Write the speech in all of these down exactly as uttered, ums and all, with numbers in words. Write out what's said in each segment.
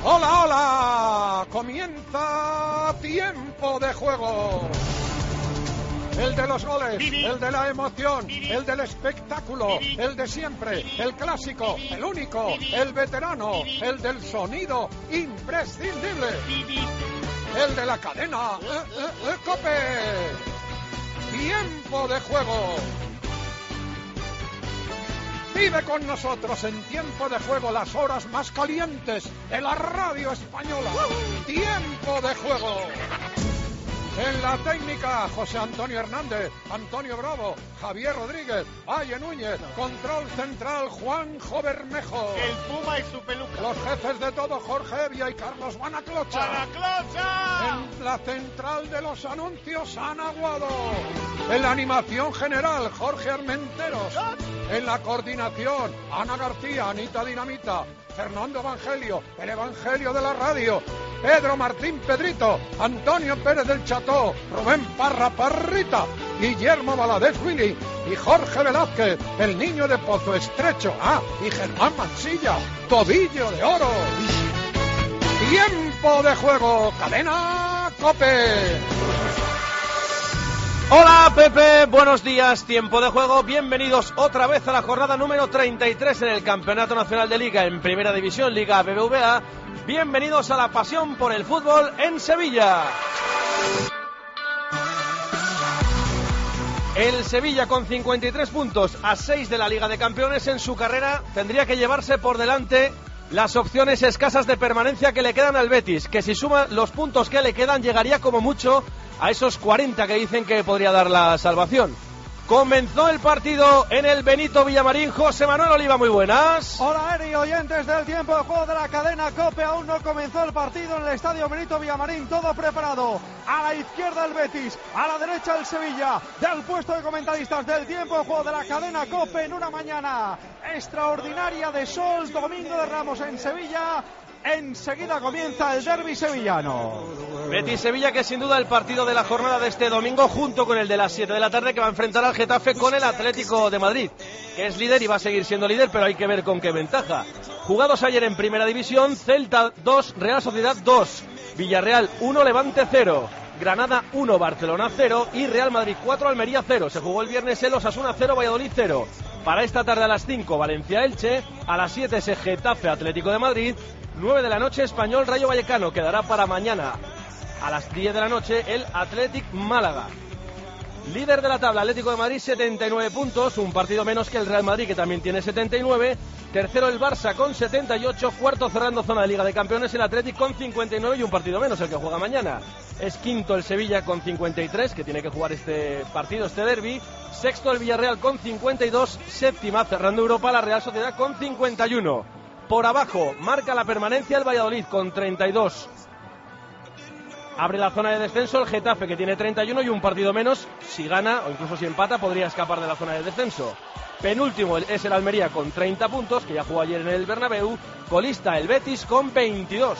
¡Hola, hola! Comienza Tiempo de Juego. El de los goles, el de la emoción, el del espectáculo, el de siempre, el clásico, el único, el veterano, el del sonido imprescindible, el de la cadena eh, eh, eh, COPE. Tiempo de Juego. Vive con nosotros en Tiempo de Juego las horas más calientes de la radio española. Tiempo de Juego. En la técnica, José Antonio Hernández, Antonio Bravo, Javier Rodríguez, Valle Núñez, control central, Juanjo Bermejo. El Puma y su peluca. Los jefes de todo, Jorge Evia y Carlos Banaclocha. ¡Banaclocha! En la central de los anuncios, Ana Guado. En la animación general, Jorge Armenteros. En la coordinación, Ana García, Anita Dinamita, Fernando Evangelio, el Evangelio de la radio, Pedro Martín Pedrito, Antonio Pérez del Cható, Rubén Parra Parrita, Guillermo Valadez Willy y Jorge Velázquez, el niño de Pozo Estrecho, ah, y Germán Mansilla, Tobillo de Oro. Tiempo de Juego, cadena COPE. Hola Pepe, buenos días, Tiempo de Juego, bienvenidos otra vez a la jornada número treinta y tres en el Campeonato Nacional de Liga en Primera División, Liga B B V A. Bienvenidos a la pasión por el fútbol en Sevilla. El Sevilla con cincuenta y tres puntos a seis de la Liga de Campeones en su carrera tendría que llevarse por delante las opciones escasas de permanencia que le quedan al Betis, que si suma los puntos que le quedan llegaría como mucho a esos cuarenta que dicen que podría dar la salvación. Comenzó el partido en el Benito Villamarín. José Manuel Oliva, muy buenas. Hola Eri, oyentes del Tiempo de Juego de la cadena COPE. Aún no comenzó el partido en el estadio Benito Villamarín, todo preparado. A la izquierda el Betis, a la derecha el Sevilla. Del puesto de comentaristas del Tiempo de Juego de la cadena COPE en una mañana extraordinaria de sol, domingo de Ramos en Sevilla. Enseguida comienza el derbi sevillano. Betis-Sevilla, que es sin duda el partido de la jornada de este domingo, junto con el de las siete de la tarde, que va a enfrentar al Getafe con el Atlético de Madrid, que es líder y va a seguir siendo líder, pero hay que ver con qué ventaja. Jugados ayer en Primera División, Celta dos, Real Sociedad dos, Villarreal uno, Levante cero, Granada uno, Barcelona cero y Real Madrid cuatro, Almería cero. Se jugó el viernes el Osasuna cero, Valladolid cero. Para esta tarde a las cinco, Valencia-Elche, a las siete ese Getafe Atlético de Madrid, nueve de la noche Español Rayo Vallecano. Quedará para mañana a las diez de la noche el Athletic Málaga. Líder de la tabla, Atlético de Madrid, setenta y nueve puntos, un partido menos que el Real Madrid, que también tiene setenta y nueve. Tercero el Barça con setenta y ocho, cuarto cerrando zona de Liga de Campeones el Athletic con cincuenta y nueve y un partido menos, el que juega mañana. Es quinto el Sevilla con cincuenta y tres, que tiene que jugar este partido, este derbi. Sexto el Villarreal con cincuenta y dos, séptima cerrando Europa la Real Sociedad con cincuenta y uno. Por abajo marca la permanencia el Valladolid con treinta y dos. Abre la zona de descenso el Getafe, que tiene treinta y uno y un partido menos. Si gana o incluso si empata podría escapar de la zona de descenso. Penúltimo es el Almería con treinta puntos, que ya jugó ayer en el Bernabéu. Colista el Betis con veintidós.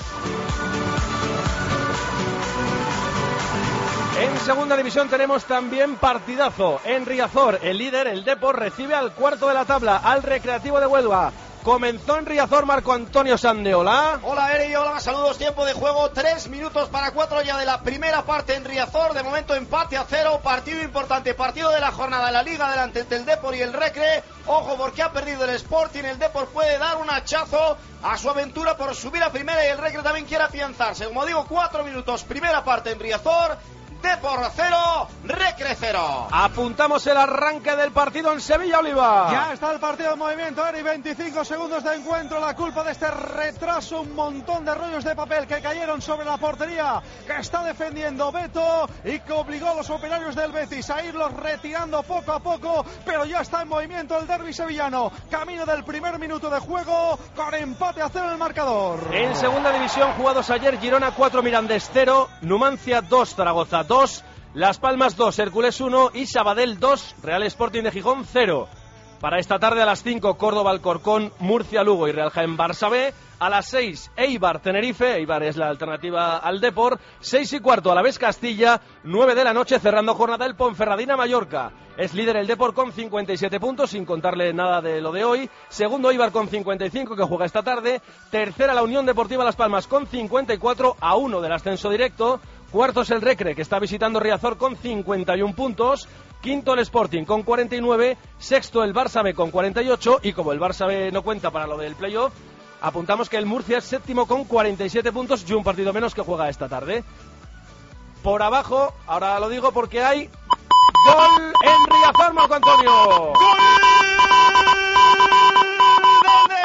En segunda división tenemos también partidazo. En Riazor, el líder, el Depor, recibe al cuarto de la tabla, al Recreativo de Huelva. Comenzó en Riazor Marco Antonio Sandeola. Hola Eri, hola, saludos, Tiempo de Juego. Tres minutos para cuatro ya de la primera parte en Riazor. De momento empate a cero, partido importante, partido de la jornada de la Liga delante del Depor y el Recre. Ojo porque ha perdido el Sporting, el Depor puede dar un hachazo a su aventura por subir a primera y el Recre también quiere afianzarse. Como digo, cuatro minutos, primera parte en Riazor. Depor cero, Recre cero. Apuntamos el arranque del partido en Sevilla, Oliva. Ya está el partido en movimiento, Eri, veinticinco segundos de encuentro. La culpa de este retraso, un montón de rollos de papel que cayeron sobre la portería que está defendiendo Beto y que obligó a los operarios del Betis a irlos retirando poco a poco, pero ya está en movimiento el derbi sevillano. Camino del primer minuto de juego con empate a cero en el marcador. En segunda división, jugados ayer, Girona cuatro, Mirandés cero, Numancia dos, Zaragoza dos, Las Palmas dos, Hércules uno y Sabadell dos, Real Sporting de Gijón cero. Para esta tarde a las cinco, Córdoba Alcorcón, Murcia Lugo y Real Jaén Barça B. A las seis, Eibar Tenerife, Eibar es la alternativa al Depor. seis y cuarto, Alavés Castilla. nueve de la noche, cerrando jornada el Ponferradina Mallorca. Es líder el Depor con cincuenta y siete puntos, sin contarle nada de lo de hoy. Segundo, Eibar con cincuenta y cinco, que juega esta tarde. Tercera, la Unión Deportiva Las Palmas con cincuenta y cuatro, a uno del ascenso directo. Cuarto es el Recre, que está visitando Riazor con cincuenta y uno puntos. Quinto el Sporting con cuarenta y nueve, sexto el Barça B con cuarenta y ocho, y como el Barça B no cuenta para lo del playoff, apuntamos que el Murcia es séptimo con cuarenta y siete puntos y un partido menos que juega esta tarde. Por abajo, ahora lo digo porque hay gol en Riazor, Marco Antonio. ¡Gol del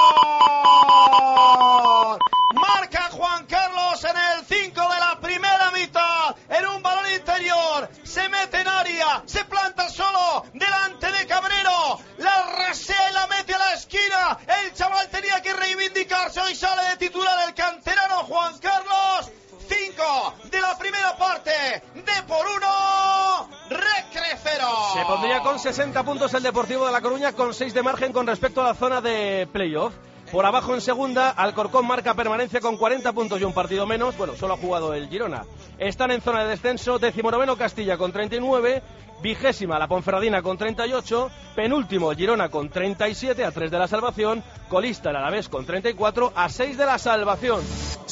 Depor! Marca Juan Carlos en el cinco de la primera mitad, en un balón interior, se mete en área, se planta solo delante de Cabrero, la rasea y la mete a la esquina. El chaval tenía que reivindicarse, hoy sale de titular el canterano Juan Carlos. Cinco de la primera parte, Depor uno, Recre cero. Se pondría con sesenta puntos el Deportivo de La Coruña, con seis de margen con respecto a la zona de playoff. Por abajo en segunda, Alcorcón marca permanencia con cuarenta puntos y un partido menos. Bueno, solo ha jugado el Girona. Están en zona de descenso, decimonoveno Castilla con treinta y nueve, vigésima la Ponferradina con treinta y ocho, penúltimo Girona con treinta y siete, a tres de la salvación, colista el Alavés con treinta y cuatro, a seis de la salvación.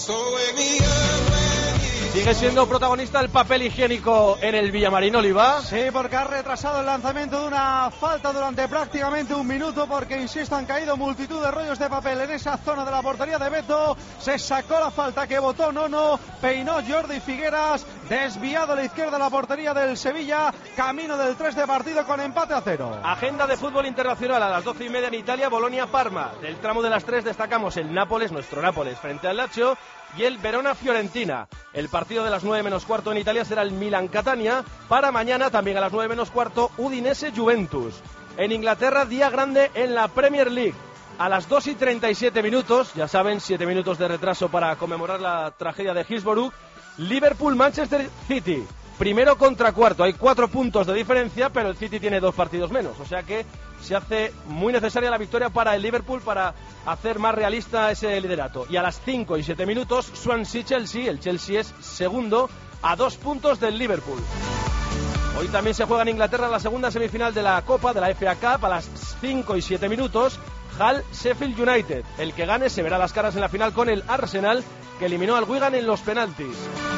Sigue siendo protagonista el papel higiénico en el Villamarín, Oliva. Sí, porque ha retrasado el lanzamiento de una falta durante prácticamente un minuto, porque, insisto, han caído multitud de rollos de papel en esa zona de la portería de Beto. Se sacó la falta que votó Nono, peinó Jordi Figueras, desviado a la izquierda de la portería del Sevilla, camino del tres de partido con empate a cero. Agenda de fútbol internacional a las doce y media en Italia, Bolonia-Parma. Del tramo de las tres destacamos el Nápoles, nuestro Nápoles, frente al Lazio, y el Verona-Fiorentina. El partido de las nueve menos cuarto en Italia será el Milan-Catania. Para mañana, también a las nueve menos cuarto, Udinese-Juventus. En Inglaterra, día grande en la Premier League. A las dos y treinta y siete minutos, ya saben, siete minutos de retraso para conmemorar la tragedia de Hillsborough, Liverpool-Manchester City. Primero contra cuarto, hay cuatro puntos de diferencia, pero el City tiene dos partidos menos, o sea que se hace muy necesaria la victoria para el Liverpool para hacer más realista ese liderato. Y a las cinco y siete minutos, Swansea-Chelsea, el Chelsea es segundo a dos puntos del Liverpool. Hoy también se juega en Inglaterra la segunda semifinal de la Copa, de la F A Cup, a las cinco y siete minutos, Hull-Sheffield United. El que gane se verá las caras en la final con el Arsenal, que eliminó al Wigan en los penaltis.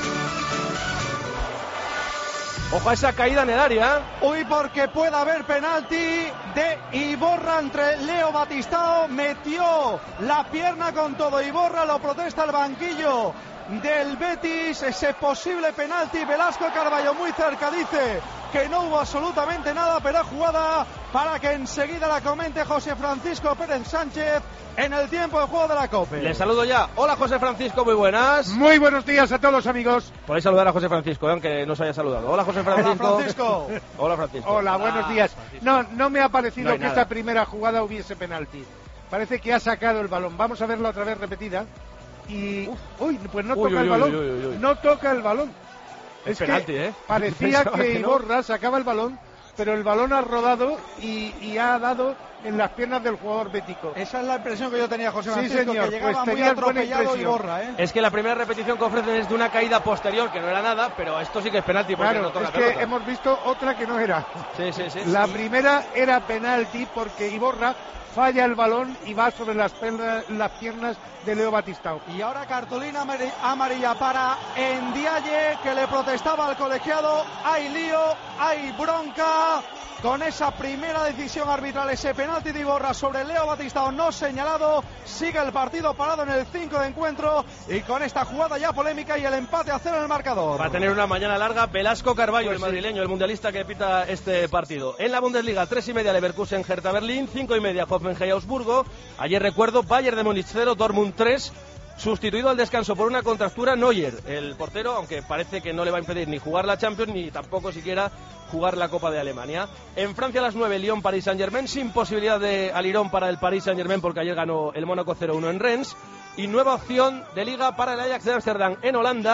Ojo a esa caída en el área. Uy, porque puede haber penalti de Iborra entre Leo Batistao. Metió la pierna con todo Iborra, lo protesta el banquillo del Betis. Ese posible penalti, Velasco Carballo muy cerca dice que no hubo absolutamente nada, pero jugada para que enseguida la comente José Francisco Pérez Sánchez en el tiempo de juego de la COPE. Le saludo ya. Hola, José Francisco, muy buenas. Muy buenos días a todos los amigos. Podéis saludar a José Francisco, ¿eh? Aunque no os haya saludado. Hola, José Francisco. Hola, Francisco. Hola, Francisco. Hola, buenos días. No, no me ha parecido no que nada. esta primera jugada hubiese penalti. Parece que ha sacado el balón. Vamos a verla otra vez repetida. Y... Uf. Uy, pues no Uy, toca uy, el uy, balón. uy, uy, uy. No toca el balón. Es, es penalti, que ¿eh? parecía Pensaba que que no. Iborra sacaba el balón, pero el balón ha rodado y, y ha dado en las piernas del jugador bético. Esa es la impresión que yo tenía, José Sí, Francisco, señor, que llegaba pues muy tenías buena atropellado impresión. Iborra, ¿eh? Es que la primera repetición que ofrecen es de una caída posterior, que no era nada, pero esto sí que es penalti porque Claro, no toca es la que pelota. hemos visto otra que no era. Sí, sí, sí. La primera era penalti porque Iborra falla el balón y va sobre las, pernas, las piernas de Leo Batistao. Y ahora cartulina amari- amarilla para Ndiaye, que le protestaba al colegiado. Hay lío, hay bronca con esa primera decisión arbitral, ese penalti de Iborra sobre Leo Batistao no señalado. Sigue el partido parado en el cinco de encuentro y con esta jugada ya polémica y el empate a cero en el marcador. Va a tener una mañana larga Velasco Carballo, Pues el sí. madrileño, el mundialista que pita este partido. En la Bundesliga, tres y media Leverkusen Hertha Berlín, cinco y media Hoffenheim Augsburgo. Ayer recuerdo, Bayern de Múnich cero, Dortmund tres. Sustituido al descanso por una contractura Neuer, el portero, aunque parece que no le va a impedir ni jugar la Champions ni tampoco siquiera jugar la Copa de Alemania. En Francia a las nueve, Lyon Paris Saint-Germain, sin posibilidad de alirón para el Paris Saint-Germain porque ayer ganó el Mónaco cero uno en Rennes. Y nueva opción de liga para el Ajax de Ámsterdam en Holanda,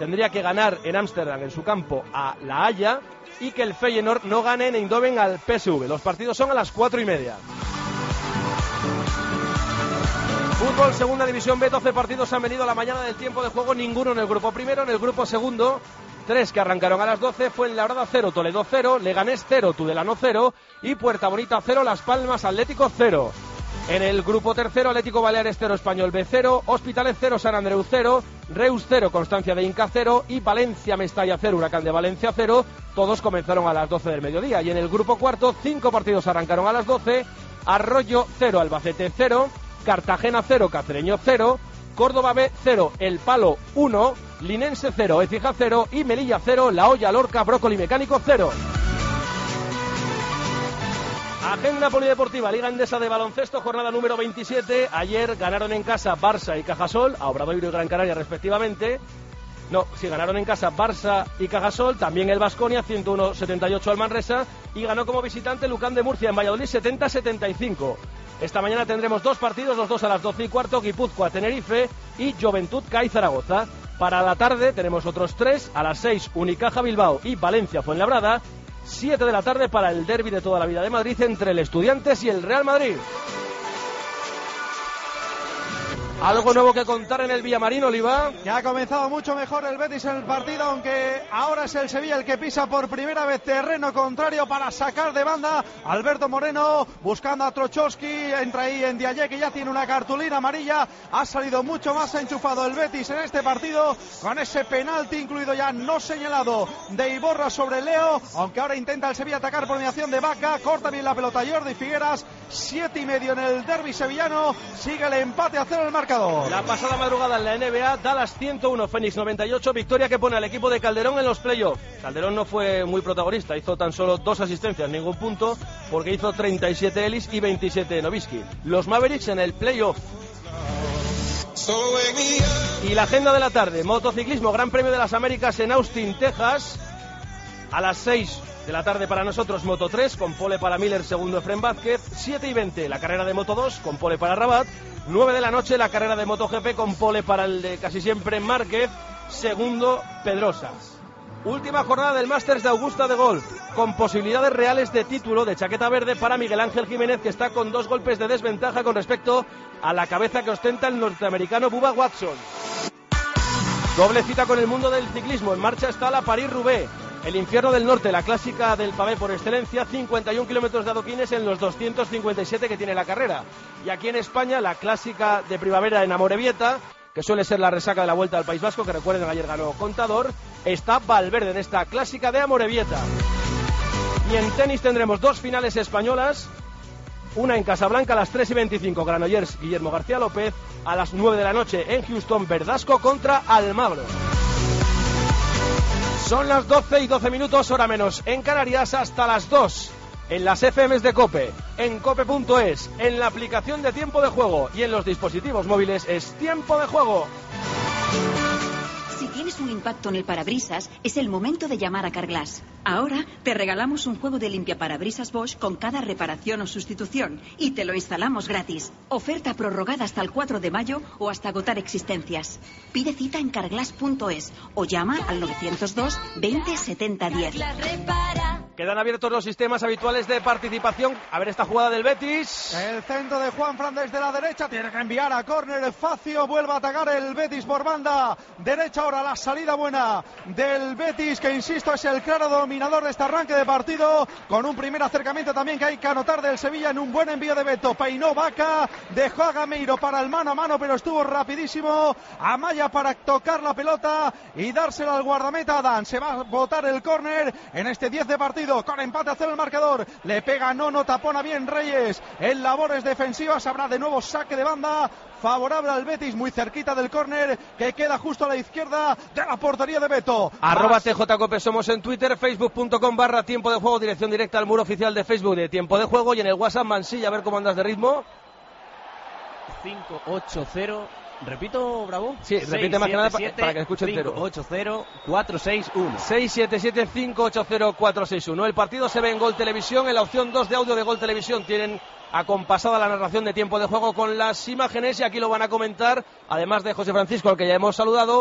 tendría que ganar en Ámsterdam, en su campo, a La Haya, y que el Feyenoord no gane en Eindhoven al P S V. Los partidos son a las cuatro y media. Fútbol, segunda división B, doce partidos han venido a la mañana del tiempo de juego, ninguno en el grupo primero. En el grupo segundo, tres que arrancaron a las doce, Fuenlabrada cero, Toledo cero, Leganés cero, Tudelano cero y Puerta Bonita cero, Las Palmas Atlético cero. En el grupo tercero, Atlético Baleares cero, Español B cero, Hospitalet cero, San Andreu cero, Reus cero, Constancia de Inca cero y Valencia Mestalla cero, Huracán de Valencia cero. Todos comenzaron a las doce del mediodía. Y en el grupo cuarto, cinco partidos arrancaron a las doce, Arroyo cero, Albacete cero, Cartagena cero, Cacereño cero, Córdoba B cero, El Palo uno, Linense cero, Écija cero y Melilla cero, La Hoya, Lorca, Brócoli Mecánico cero. Agenda polideportiva, Liga Endesa de baloncesto, jornada número veintisiete. Ayer ganaron en casa Barça y Cajasol, a Obradoiro y Gran Canaria respectivamente. No, sí, ganaron en casa Barça y Cajasol, también el Baskonia, ciento uno a setenta y ocho al Manresa, y ganó como visitante Lucán de Murcia en Valladolid, setenta a setenta y cinco. Esta mañana tendremos dos partidos, los dos a las doce y cuarto, Guipúzcoa Tenerife y Juventud C A I Zaragoza. Para la tarde tenemos otros tres, a las seis Unicaja Bilbao y Valencia Fuenlabrada, siete de la tarde para el derbi de toda la vida de Madrid entre el Estudiantes y el Real Madrid. ¿Algo nuevo que contar en el Villamarín, Oliva? Ya ha comenzado mucho mejor el Betis en el partido, aunque ahora es el Sevilla el que pisa por primera vez terreno contrario para sacar de banda. Alberto Moreno buscando a Trochowski, entra ahí en Diaye, que ya tiene una cartulina amarilla. Ha salido mucho más enchufado el Betis en este partido, con ese penalti incluido ya no señalado de Iborra sobre Leo, aunque ahora intenta el Sevilla atacar por mediación de Vaca. Corta bien la pelota Jordi Figueras, siete y medio en el derbi sevillano. Sigue el empate a cero el marcador. La pasada madrugada en la N B A, Dallas ciento uno, Phoenix noventa y ocho, victoria que pone al equipo de Calderón en los playoffs. Calderón no fue muy protagonista, hizo tan solo dos asistencias, ningún punto, porque hizo treinta y siete Ellis y veintisiete Nowitzki. Los Mavericks en el playoff. Y la agenda de la tarde, motociclismo, Gran Premio de las Américas en Austin, Texas, a las seis de la tarde para nosotros, Moto tres, con pole para Miller, segundo Efren Vázquez, siete y veinte la carrera de Moto dos, con pole para Rabat, nueve de la noche la carrera de MotoGP, con pole para el de casi siempre Márquez, segundo Pedrosa. Última jornada del Masters de Augusta de golf, con posibilidades reales de título de chaqueta verde para Miguel Ángel Jiménez, que está con dos golpes de desventaja con respecto a la cabeza que ostenta el norteamericano Bubba Watson. Doble cita con el mundo del ciclismo, en marcha está la París-Roubaix. El infierno del norte, la clásica del pavé por excelencia, cincuenta y un kilómetros de adoquines en los doscientos cincuenta y siete que tiene la carrera. Y aquí en España, la clásica de primavera en Amorebieta, que suele ser la resaca de la Vuelta al País Vasco, que recuerden ayer ganó Contador, está Valverde en esta clásica de Amorebieta. Y en tenis tendremos dos finales españolas, una en Casablanca a las tres y veinticinco, Granollers Guillermo García López, a las nueve de la noche en Houston, Verdasco contra Almagro. Son las doce y doce minutos, hora menos en Canarias, hasta las dos en las F Ms de COPE, en cope punto es, en la aplicación de Tiempo de Juego y en los dispositivos móviles es Tiempo de Juego. Si tienes un impacto en el parabrisas, es el momento de llamar a Carglass. Ahora te regalamos un juego de limpiaparabrisas Bosch con cada reparación o sustitución y te lo instalamos gratis. Oferta prorrogada hasta el cuatro de mayo o hasta agotar existencias. Pide cita en carglass punto es o llama al novecientos dos veinte setenta diez. Quedan abiertos los sistemas habituales de participación. A ver esta jugada del Betis. El centro de Juanfran desde la derecha, tiene que enviar a córner. Facio, vuelve a atacar el Betis por banda derecha. Ahora la salida buena del Betis, que insisto es el claro dominador de este arranque de partido, con un primer acercamiento también que hay que anotar del Sevilla en un buen envío de Beto. Peinó Vaca, dejó a Gameiro para el mano a mano, pero estuvo rapidísimo Amaya para tocar la pelota y dársela al guardameta Adán. Se va a botar el córner en este diez de partido, con empate a cero el marcador. Le pega Nono, tapona bien Reyes en labores defensivas. Habrá de nuevo saque de banda favorable al Betis, muy cerquita del córner que queda justo a la izquierda de la portería de Beto. Arroba T J Cope somos en Twitter, facebook punto com barra Tiempo de Juego, dirección directa al muro oficial de Facebook de Tiempo de Juego, y en el WhatsApp Mansilla, a ver cómo andas de ritmo. cinco ocho cero, repito, Bravo. Sí, repite más que nada para, para que escuche entero. cinco ocho cero cuatro seis uno. seis siete siete cinco ocho cero cuatro seis uno. El partido se ve en Gol Televisión, en la opción dos de audio de Gol Televisión tienen acompasada la narración de Tiempo de Juego con las imágenes, y aquí lo van a comentar, además de José Francisco, al que ya hemos saludado,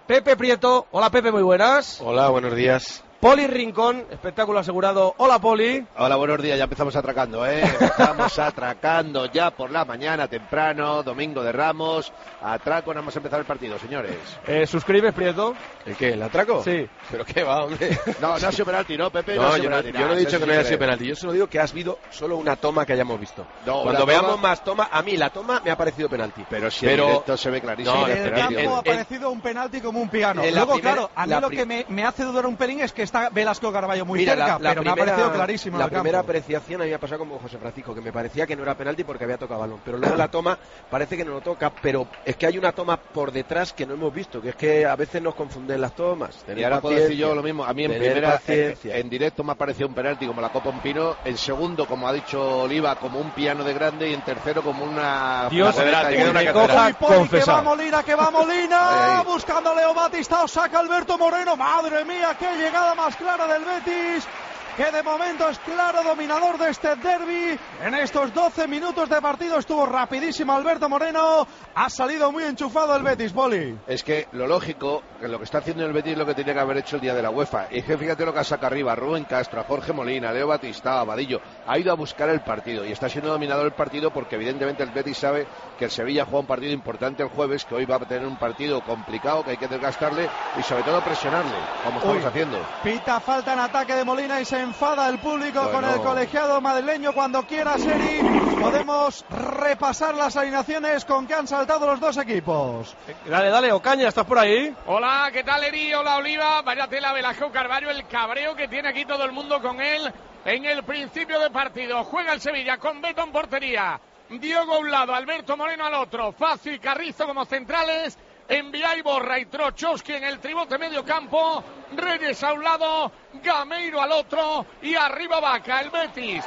Pepe Prieto. Hola Pepe, muy buenas. Hola, buenos días. Poli Rincón, espectáculo asegurado. Hola Poli. Hola, buenos días, ya empezamos atracando, ¿eh? Empezamos atracando ya por la mañana temprano, domingo de Ramos, atraco, nada más empezar el partido, señores. Eh, ¿Suscribes, Prieto? ¿El qué, el atraco? Sí. ¿Pero qué va, hombre? No, no ha sido penalti, ¿no, Pepe? No, no ha yo, sido no, penalti, yo no he dicho que no haya sido penalti. penalti, yo solo digo que has habido solo una toma que hayamos visto. No, Cuando toma... veamos más toma, a mí la toma me ha parecido penalti. Pero si pero... en directo se ve clarísimo. No, que en es el penalti. campo en- ha en- parecido un penalti como un piano. en la Luego, primera- claro, a mí la lo pri- que me, me hace dudar un pelín es que está Velasco Carballo muy Mira, cerca, la, la pero primera, me ha parecido clarísimo. la en el primera campo. apreciación a mí me ha pasado como José Francisco, que me parecía que no era penalti porque había tocado balón, pero luego la toma parece que no lo toca, pero es que hay una toma por detrás que no hemos visto, que es que a veces nos confunden las tomas. Y Tener ahora puedo decir paciencia, yo lo mismo. A mí en tener primera, en, paciencia. en directo me ha parecido un penalti como la Copa Un Pino. En segundo, como ha dicho Oliva, como un piano de grande. Y en tercero, como una. Dios, una te queda una me catedral. coja Uy, Poli, que confesar. va Molina, que va Molina, Ahí, ahí. buscando a Leo Batistao, saca Alberto Moreno, madre mía, qué llegada más clara del Betis, que de momento es claro dominador de este derbi. En estos doce minutos de partido estuvo rapidísimo Alberto Moreno, ha salido muy enchufado el Betis, Poli. Es que lo lógico, que lo que está haciendo el Betis es lo que tenía que haber hecho el día de la UEFA. Y es que fíjate lo que saca arriba, Rubén Castro, a Jorge Molina, Leo Batistao, Vadillo. Ha ido a buscar el partido y está siendo dominador el partido porque evidentemente el Betis sabe que el Sevilla juega un partido importante el jueves, que hoy va a tener un partido complicado, que hay que desgastarle y sobre todo presionarle, como estamos Uy. haciendo. Pita falta en ataque de Molina y se enfada el público Bueno. con el colegiado madrileño. Cuando quiera, Seri, podemos repasar las alineaciones con que han saltado los dos equipos. Dale, dale, Ocaña, ¿estás por ahí? Hola, ¿qué tal, Eri? Hola, Oliva. Vaya tela, Velasco Carballo, el cabreo que tiene aquí todo el mundo con él en el principio de partido. Juega el Sevilla con Beto en portería. Diogo a un lado, Alberto Moreno al otro. Facio y Carrizo como centrales. Envía y Borra y Trochowski en el tribote medio campo. Reyes a un lado, Gameiro al otro. Y arriba Vaca, el Betis.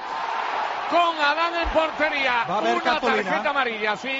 Con Adán en portería. Va a haber Una cartulina. tarjeta amarilla, sí.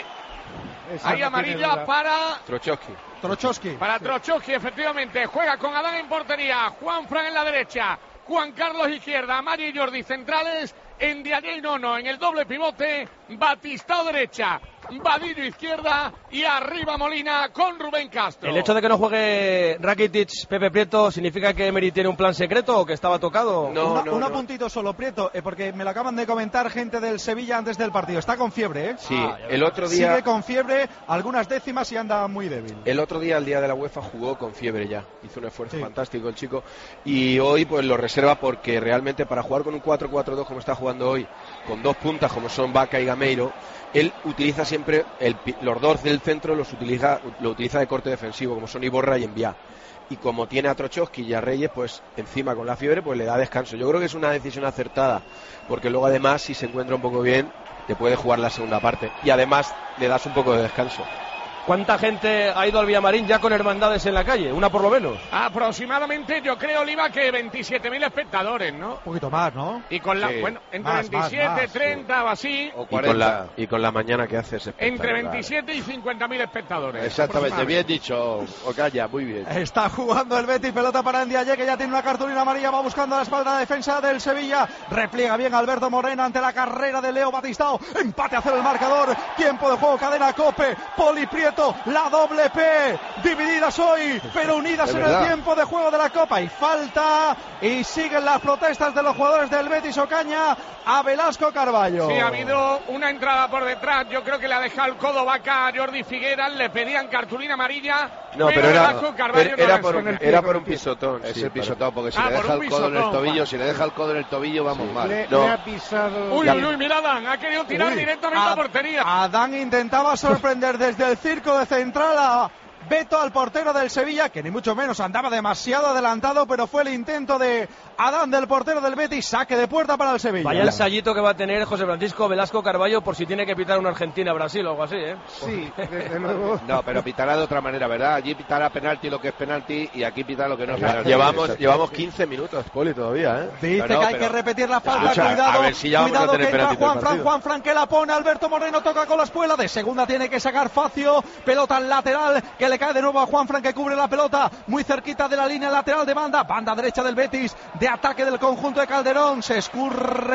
Esa Hay no amarilla tiene duda. para... Trochowski. Trochowski. Para Trochowski, efectivamente, juega con Adán en portería, Juan Fran en la derecha, Juan Carlos izquierda, Mario y Jordi centrales, en Diagne y Nono en el doble pivote, Batistao derecha, Vadillo izquierda y arriba Molina con Rubén Castro. ¿El hecho de que no juegue Rakitic, Pepe Prieto, significa que Emery tiene un plan secreto o que estaba tocado? No, Una- no, un no. apuntito solo, Prieto, eh, porque me lo acaban de comentar gente del Sevilla antes del partido. Está con fiebre, ¿eh? Sí, Ah, ya el otro día... Sigue con fiebre, algunas décimas y anda muy débil. El otro día, el día de la UEFA, jugó con fiebre ya. Hizo un esfuerzo Sí. fantástico el chico. Y hoy pues lo reserva porque realmente para jugar con un cuatro cuatro dos como está jugando hoy, con dos puntas como son Vaca y Gameiro, él utiliza siempre el pi- los dos del centro los utiliza lo utiliza de corte defensivo como son Iborra y Enviá. Y como tiene a Trochowski y a Reyes, pues encima con la fiebre, pues le da descanso. Yo creo que es una decisión acertada, porque luego además si se encuentra un poco bien, te puede jugar la segunda parte. Y además le das un poco de descanso. ¿Cuánta gente ha ido al Villamarín ya con hermandades en la calle? Una por lo menos. Aproximadamente, yo creo, Oliva, que veintisiete mil espectadores, ¿no? Un poquito más, ¿no? Y con la, Sí. bueno, entre Más, más, veintisiete, más, treinta o así, O Y con, cuarenta. la, y con la mañana que hace es entre espectacular. veintisiete y cincuenta mil espectadores. Exactamente, bien aproximadamente. dicho, Ocaya, muy bien. Está jugando el Betis, pelota para Ndiaye, que ya tiene una cartulina amarilla, va buscando a la espalda de defensa del Sevilla, repliega bien Alberto Moreno ante la carrera de Leo Batistao, empate a cero el marcador, tiempo de juego, cadena Cope, Poli Prieto, la doble P, divididas hoy, pero unidas Es en verdad. el tiempo de juego de la Copa, y falta, y siguen las protestas de los jugadores del Betis. Ocaña a Velasco Carballo. Sí, ha habido una entrada por detrás. Yo creo que le ha dejado el codo Vaca a Jordi Figueras. Le pedían cartulina amarilla. No, pero era, Velasco Carballo era, no era le por, suena un, el pie era con por el un pie. pisotón. Es sí, el pisotón, porque si Ah, le por deja un el codo en el pisotón, tobillo, vale. si le deja el codo en el tobillo, vamos mal. Le, No. le ha pisado. Uy, La- uy, uy, mira Adán. Ha querido tirar Uy, directamente a, Ad- portería. Adán intentaba sorprender desde el circo de central a Beto, al portero del Sevilla, que ni mucho menos andaba demasiado adelantado, pero fue el intento de Adán, del portero del Betis, saque de puerta para el Sevilla. Vaya ensayito que va a tener José Francisco Velasco Carballo por si tiene que pitar una Argentina-Brasil o algo así, ¿eh? Sí, desde luego. No, pero pitará de otra manera, ¿verdad? Allí pitará penalti lo que es penalti y aquí pitará lo que no es Lleva- penalti. llevamos, Exacto. llevamos quince minutos, Poli, todavía, ¿eh? Dice No, no, que hay pero- que repetir la falta, Escucha, cuidado, a ver si ya vamos cuidado a tener que entra penalti todo el Juan Fran, partido. Juan Fran que la pone, Alberto Moreno toca con la espuela, de segunda tiene que sacar Facio, pelota al lateral, que le cae de nuevo a Juan Fran, que cubre la pelota, muy cerquita de la línea lateral de banda, banda derecha del Betis, de ataque del conjunto de Calderón, se escurre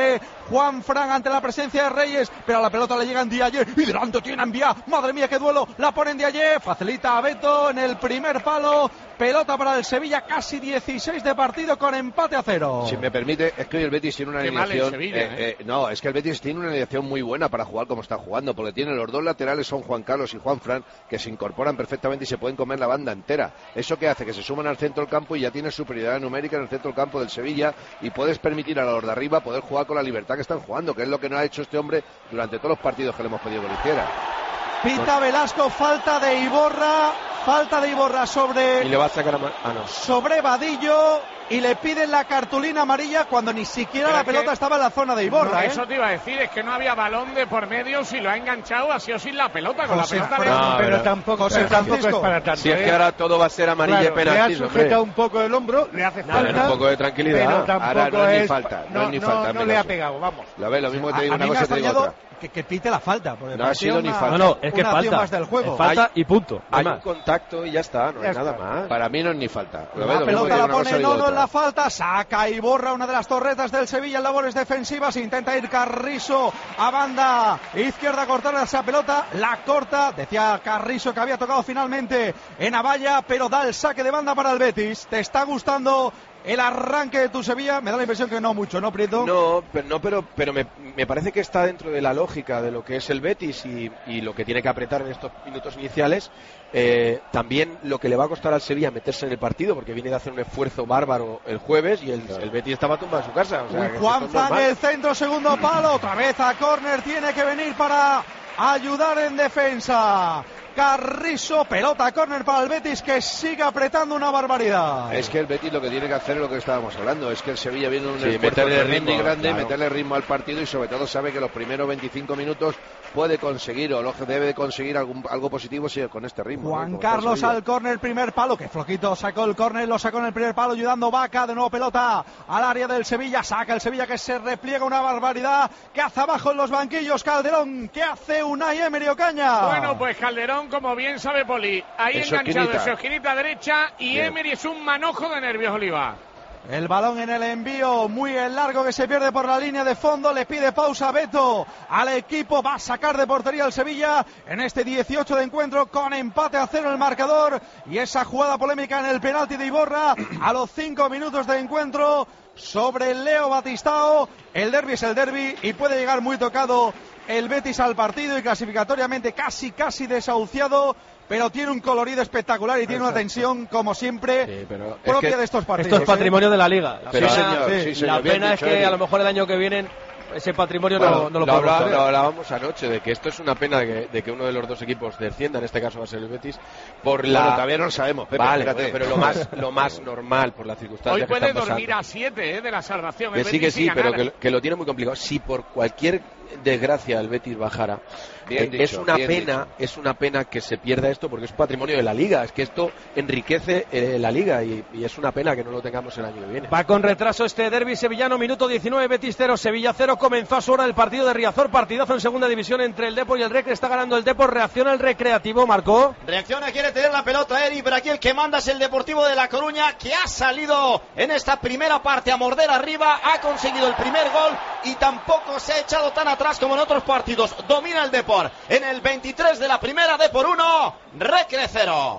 Juan Fran ante la presencia de Reyes, pero a la pelota le llega Ndiaye y delante tiene a Envía. Madre mía, qué duelo, la pone Ndiaye, facilita a Beto en el primer palo. Pelota para el Sevilla, casi dieciséis de partido con empate a cero. Si me permite, es que hoy el Betis tiene una Qué alineación. mal el Sevilla, eh, eh, no, es que el Betis tiene una alineación muy buena para jugar como está jugando, porque tiene los dos laterales, son Juan Carlos y Juan Fran, que se incorporan perfectamente y se pueden comer la banda entera. Eso que hace que se suman al centro del campo y ya tienes superioridad numérica en el centro del campo del Sevilla y puedes permitir a los de arriba poder jugar con la libertad que están jugando, que es lo que no ha hecho este hombre durante todos los partidos que le hemos pedido que lo hiciera. Pita Velasco, falta de Iborra, falta de Iborra sobre... Y le va a sacar a... Ma- ah, no. sobre Vadillo y le piden la cartulina amarilla cuando ni siquiera Pero la es que- pelota estaba en la zona de Iborra, No, ¿eh? Eso te iba a decir, es que no había balón de por medio, si lo ha enganchado ha sido sin la pelota, con José la pelota Fran, le- No, pero, pero- tampoco, José pero tampoco Francisco. es para tanto. Si es ¿eh? que ahora todo va a ser amarilla Claro, y penalti, le ha hombre. sujetado un poco el hombro, le hace Nada, falta. un poco de tranquilidad. Pero tampoco Ahora no es ni es falta, no no, es ni no, falta, no le ha Menaso. pegado, vamos. Lo ves, lo mismo que te digo a, a una mí me ha cosa, te digo extrañado otra. que, que pite la falta. porque No ha parecía sido ni una- falta. No, no, es que una acción falta. más del juego. Es falta y punto. no Hay más. un contacto y ya está, no Ya hay nada está. más. Para mí no es ni falta. Lo ves, La lo mismo pelota que la digo una pone cosa, digo Nono en otra. la falta, saca y borra una de las torretas del Sevilla en labores defensivas, intenta ir Carrizo a banda izquierda a cortar esa pelota, la corta, decía Carrizo que había tocado finalmente en Avalla, pero da el saque de banda para el Betis. ¿Te está gustando el arranque de tu Sevilla? Me da la impresión que no mucho, ¿no, Prieto? No, pero, no, pero, pero me, me parece que está dentro de la lógica de lo que es el Betis y, y lo que tiene que apretar en estos minutos iniciales. Eh, también lo que le va a costar al Sevilla meterse en el partido, porque viene de hacer un esfuerzo bárbaro el jueves y el, el Betis estaba tumbado en su casa. O sea, que Juan esto es Fran, normal. el centro, segundo palo, otra vez a córner, tiene que venir para ayudar en defensa. Carrizo, pelota a córner para el Betis que sigue apretando una barbaridad. Es que el Betis lo que tiene que hacer es lo que estábamos hablando, es que el Sevilla viene un Sí, esfuerzo meterle tremendo y ritmo, grande, claro. meterle ritmo al partido y sobre todo sabe que los primeros veinticinco minutos puede conseguir o lo debe de conseguir algún, algo positivo si con este ritmo. ¿no? Juan Como está el Carlos Sevilla. al córner, primer palo, que flojito sacó el córner, lo sacó en el primer palo, ayudando Vaca, de nuevo pelota al área del Sevilla, saca el Sevilla que se repliega una barbaridad, que hace abajo en los banquillos Calderón, que hace Unai Emery Ocaña. Bueno, pues Calderón, como bien sabe Poli, ahí En su enganchado en esquinita. su esquinita derecha y Bien. Emery es un manojo de nervios, Oliva. El balón en el envío, muy en largo que se pierde por la línea de fondo, le pide pausa a Beto al equipo, va a sacar de portería el Sevilla en este dieciocho de encuentro con empate a cero el marcador y esa jugada polémica en el penalti de Iborra a los cinco minutos de encuentro sobre Leo Batistao. El derbi es el derbi y puede llegar muy tocado el Betis al partido y clasificatoriamente casi casi desahuciado, pero tiene un colorido espectacular y tiene una tensión como siempre Sí, pero es propia que de estos partidos. Esto es ¿eh? patrimonio de la Liga. La Pero- pena, Sí, señor, sí, sí, señor, la bien pena es dicho, que Eddie. a lo mejor el año que viene ese patrimonio Bueno, no, no lo lo, podemos hablaba- tener. lo hablábamos anoche de que esto es una pena de que, de que uno de los dos equipos descienda, en este caso va a ser el Betis, por la... Bueno, todavía no lo sabemos, Pepe, vale, espérate. bueno, pero lo más, lo más normal por las circunstancias Hoy que puede están dormir pasando. a siete eh, de la salvación. Que el sí, que Betis sí, sin pero ganar. que, que lo tiene muy complicado. Si por cualquier desgracia el Betis bajara, Bien eh, dicho, es una bien pena, dicho. es una pena que se pierda esto porque es patrimonio de la Liga. Es que esto enriquece eh, la Liga y, y es una pena que no lo tengamos el año que viene. Va con retraso este derbi sevillano, minuto diecinueve, Betis cero, Sevilla cero. Comenzó a su hora el partido de Riazor, partidazo en segunda división entre el Depor y el Recre. Está ganando el Depor, reacciona el Recreativo, marcó. Reacciona, quiere tener la pelota Eri, pero aquí el que manda es el Deportivo de La Coruña, que ha salido en esta primera parte a morder arriba, ha conseguido el primer gol y tampoco se ha echado tan atrás como en otros partidos. Domina el Depor en el veintitrés de la primera, Depor uno, Recre cero.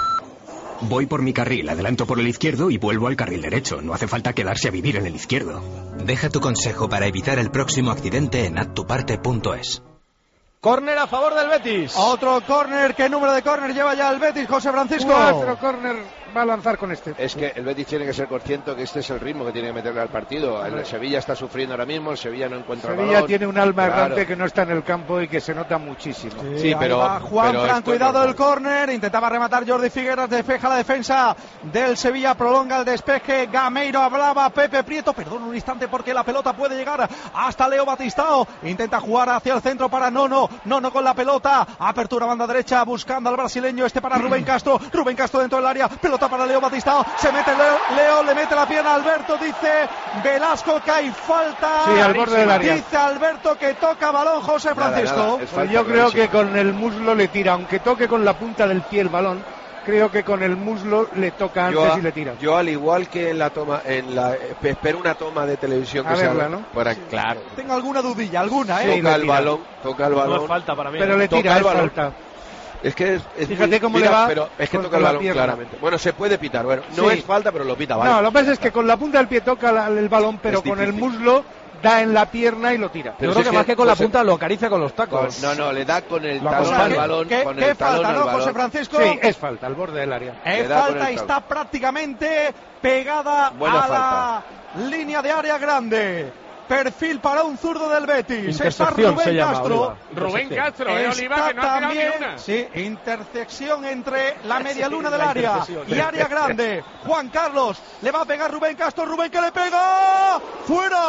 Voy por mi carril, adelanto por el izquierdo y vuelvo al carril derecho. No hace falta quedarse a vivir en el izquierdo. Deja tu consejo para evitar el próximo accidente en haz tu parte punto es. Córner a favor del Betis. Otro córner, ¿qué número de córner lleva ya el Betis, José Francisco? Cuatro córner va a lanzar con este. Es que el Betis tiene que ser consciente que este es el ritmo que tiene que meterle al partido. El Sevilla está sufriendo ahora mismo, el Sevilla no encuentra el Sevilla balón. tiene un alma Claro. errante que no está en el campo y que se nota muchísimo. Sí, ahí va Juan pero Fran, esto es cuidado normal. el córner, intentaba rematar Jordi Figueras, despeja la defensa del Sevilla, prolonga el despeje, Gameiro hablaba, Pepe Prieto, perdón un instante porque la pelota puede llegar hasta Leo Batistao, intenta jugar hacia el centro para Nono, Nono con la pelota, apertura banda derecha buscando al brasileño, este para Rubén Castro, Rubén Castro dentro del área, pelota para Leo Batistao, se mete Leo, Leo le mete la pierna a Alberto, dice Velasco que hay falta, Sí, al borde del área. dice Alberto que toca balón José Nada, Francisco. nada, es Pues falta yo creo clarísima. que con el muslo le tira, aunque toque con la punta del pie el balón, creo que con el muslo le toca antes yo, a, y le tira. Yo al igual que en la toma, en la eh, espero una toma de televisión que a verla, sea, ¿no? Para, claro. Tengo alguna dudilla, alguna, ¿eh? Toca el balón, toca el balón. No es falta para mí. Pero le tira, es falta. Es que es, es Fíjate muy, cómo mira, le va. Pero es que con, toca el con balón claramente. Bueno, se puede pitar. Bueno, no sí. es falta, pero lo pita. Vale. No, lo que pasa es que con la punta del pie toca la, el balón, pero es con difícil. el muslo da en la pierna y lo tira. Pero yo creo que más que con la punta lo acaricia con los tacos. Con, no, no, le da con el Lo talón acompaña. al balón. ¿Qué, con qué el talón falta, al no, balón. José Francisco? Sí, es falta, al borde del área. Es falta y está prácticamente pegada Buena a falta. la línea de área grande. Perfil para un zurdo del Betis. Está Intersección Rubén se llama, Castro. Oliva. Rubén Castro, eh, Oliva, Está que no ha pegado también, ni una. sí, intersección entre la media luna Sí, del la área intersección. y área grande. Juan Carlos le va a pegar Rubén Castro. Rubén que le pega. ¡Fuera!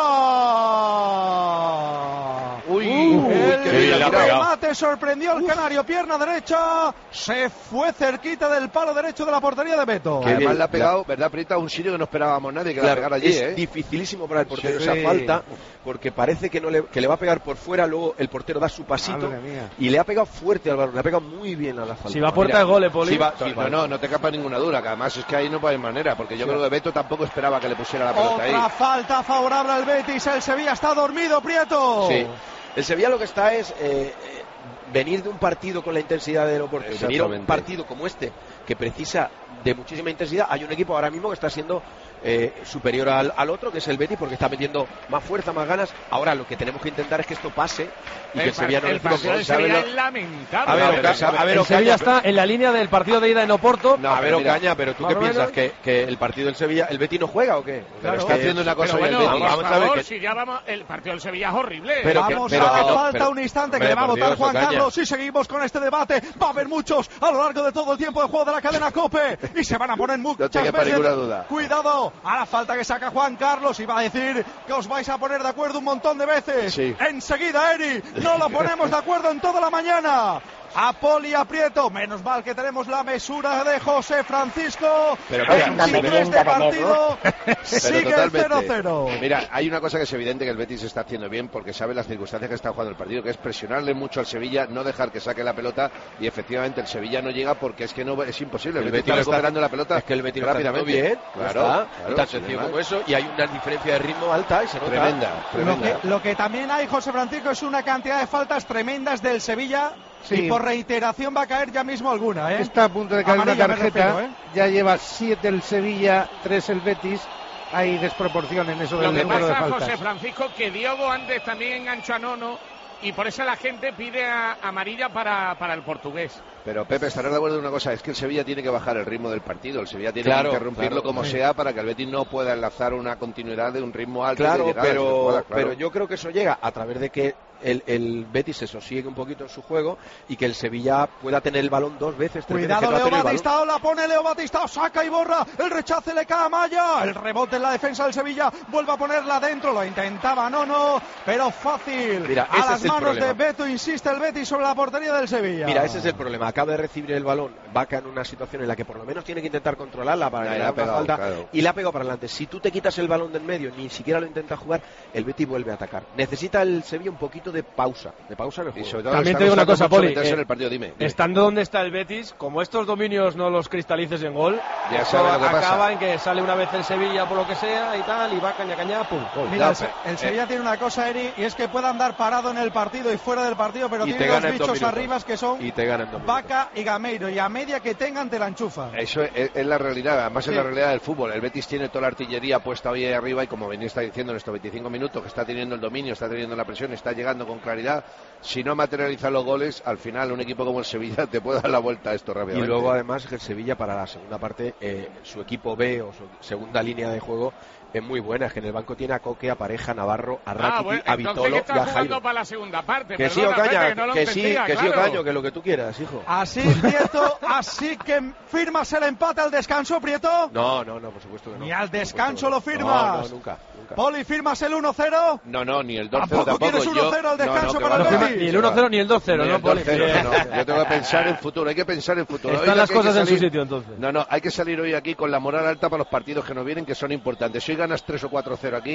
Uy, Uh, uy, el qué bien le ha pegado. remate sorprendió al canario. Pierna derecha. Se fue cerquita del palo derecho de la portería de Beto. Que además bien. le ha pegado, ¿verdad, Prieta? Un sitio que no esperábamos nadie que Claro, la pegara allí, es ¿eh? dificilísimo para el portero Sí. esa falta, porque parece que no le, que le va a pegar por fuera, luego el portero da su pasito Madre mía. y le ha pegado fuerte al balón, le ha pegado muy bien a la falta. Si va a puerta de gol, Poli. Si va- si No, va- no, no te capa ninguna duda, que además es que ahí no puede haber manera, porque yo creo que Beto tampoco esperaba que le pusiera la pelota Otra ahí. falta favorable al Betis. El Sevilla está dormido, Prieto. Sí. El Sevilla lo que está es eh, eh, venir de un partido con la intensidad del Oporto, venir a un Exactamente. partido como este, que precisa de muchísima intensidad. Hay un equipo ahora mismo que está siendo eh, superior al, al otro, que es el Betis, porque está metiendo más fuerza, más ganas. Ahora lo que tenemos que intentar es que esto pase y que el, El, Sevilla no el reciba partido gol. del ¿Sabe Sevilla lo- es lamentable. A ver, No, Ocaña, pero- a ver, El Sevilla Ocaña, está en la línea del partido de ida en Oporto. No, a ver, pero mira, Ocaña, pero ¿tú más qué o piensas? menos. ¿Que, que el partido del Sevilla, el Betis no juega o qué? Pero está haciendo una cosa Pero hoy el bueno, Betis. por Vamos a ver favor, que- si ya vamos, el partido del Sevilla es horrible. Pero que- Vamos pero a que la no, falta pero- un instante que hombre, le va a por votar Dios, Juan Ocaña. Carlos y seguimos con este debate. Va a haber muchos a lo largo de todo el tiempo de juego de la cadena COPE y se van a poner muchas No te quepa veces. ninguna duda. Cuidado a la falta que saca Juan Carlos y va a decir que os vais a poner de acuerdo un montón de veces. Sí. Enseguida, Eri, no lo ponemos de acuerdo en toda la mañana. A Poli aprieto, menos mal que tenemos la mesura de José Francisco. Pero mira, veintitrés de partido, Pero sigue el totalmente. cero cero. Mira, hay una cosa que es evidente que el Betis está haciendo bien porque sabe las circunstancias que está jugando el partido, que es presionarle mucho al Sevilla, no dejar que saque la pelota y efectivamente el Sevilla no llega porque es que no es imposible. El, El Betis Betis está lo está- recuperando la pelota Es que el Betis lo está haciendo rápidamente. bien, Claro, está, claro, tan sí, sencillo además. como eso, y hay una diferencia de ritmo alta y se nota. Tremenda, Lo tremenda. que, lo que también hay, José Francisco, es una cantidad de faltas tremendas del Sevilla Sí. y por reiteración va a caer ya mismo alguna, ¿eh? Está a punto de caer una Amarilla me tarjeta. refiero, ¿eh? Ya lleva siete el Sevilla, tres el Betis. Hay desproporción en eso Lo del que número de pasa, faltas. José Francisco, que Diogo antes también enganchó a Nono y por eso la gente pide a amarilla para, para el portugués. Pero Pepe, estarás de acuerdo en una cosa, es que el Sevilla tiene que bajar el ritmo del partido, el Sevilla tiene Claro, que interrumpirlo claro, como sí. sea para que el Betis no pueda enlazar una continuidad de un ritmo alto. Claro, de llegadas, de pero, jugadas, claro. pero yo creo que eso llega a través de que el, el Betis se sosiegue un poquito en su juego y que el Sevilla pueda tener el balón dos veces, tres veces, Cuidado, que no ha Leo tenido el balón. Batistao, la pone Leo Batistao, saca y borra, el rechace le cae a Maya, el rebote en la defensa del Sevilla, vuelve a ponerla dentro, lo intentaba, no, no, pero fácil, Mira, a ese las es el manos de problema. Beto, insiste el Betis sobre la portería del Sevilla. Mira, ese es el problema. Acaba de recibir el balón, Vaca en una situación en la que por lo menos tiene que intentar controlarla para Ya, que le le ha haga una pegado, falta claro. y le ha pegado para adelante. Si tú te quitas el balón del medio, ni siquiera lo intentas jugar, el Betis vuelve a atacar. Necesita el Sevilla un poquito de pausa, de pausa en el Y juego. sobre todo También está te digo una costando cosa, mucho Poli, meterse eh, en el partido, dime, dime. Estando donde está el Betis, como estos dominios no los cristalices en gol, Ya esto sabes lo que acaba pasa. en que sale una vez el Sevilla por lo que sea y tal, y va caña caña, pum, gol. Mira, No, el, Se- pero- el Sevilla tiene una cosa, Eri, y es que puede andar parado en el partido y fuera del partido, pero Y te tiene dos gana en dos bichos minutos. arriba que son Y te ganan dos minutos. Vaca y Gameiro, y a media que tengan te la enchufa. Eso es, es la realidad, además Sí. es la realidad del fútbol. El Betis tiene toda la artillería puesta hoy ahí arriba y como venía está diciendo en estos veinticinco minutos que está teniendo el dominio, está teniendo la presión, está llegando con claridad. Si no materializa los goles, al final un equipo como el Sevilla te puede dar la vuelta a esto Y rápidamente. luego además que el Sevilla para la segunda parte, eh, su equipo B o su segunda línea de juego es muy buena. Es que en el banco tiene a Coque, a Pareja, Navarro, a Rakitic, Ah, bueno, a entonces Vitolo que y está a jugando Jairo. para la segunda parte. Que sí, Perdona, Ocaña, Pepe, no lo que sí, entendía, que sí, claro. Ocaño, que lo que tú quieras, hijo. Así, Prieto, así que firmas el empate al descanso, Prieto. No, no, no, por supuesto que no. Ni al Por descanso supuesto lo que no. firmas. No, no, nunca, nunca. Poli, firmas el uno cero. No, no, ni el dos cero ¿Tampoco tampoco. quieres uno cero al Yo- no, descanso no, que para va, el que va. Betis? Ni el uno cero ni el dos cero, Ni ¿no, el Poli? dos cero, Bien. no, no. Yo tengo que pensar en futuro, hay que pensar en futuro. Están Oiga, las que hay que cosas en su salir- sitio, entonces. No, no, hay que salir hoy aquí con la moral alta para los partidos que nos vienen, que son importantes. Si hoy ganas tres o cuatro cero aquí,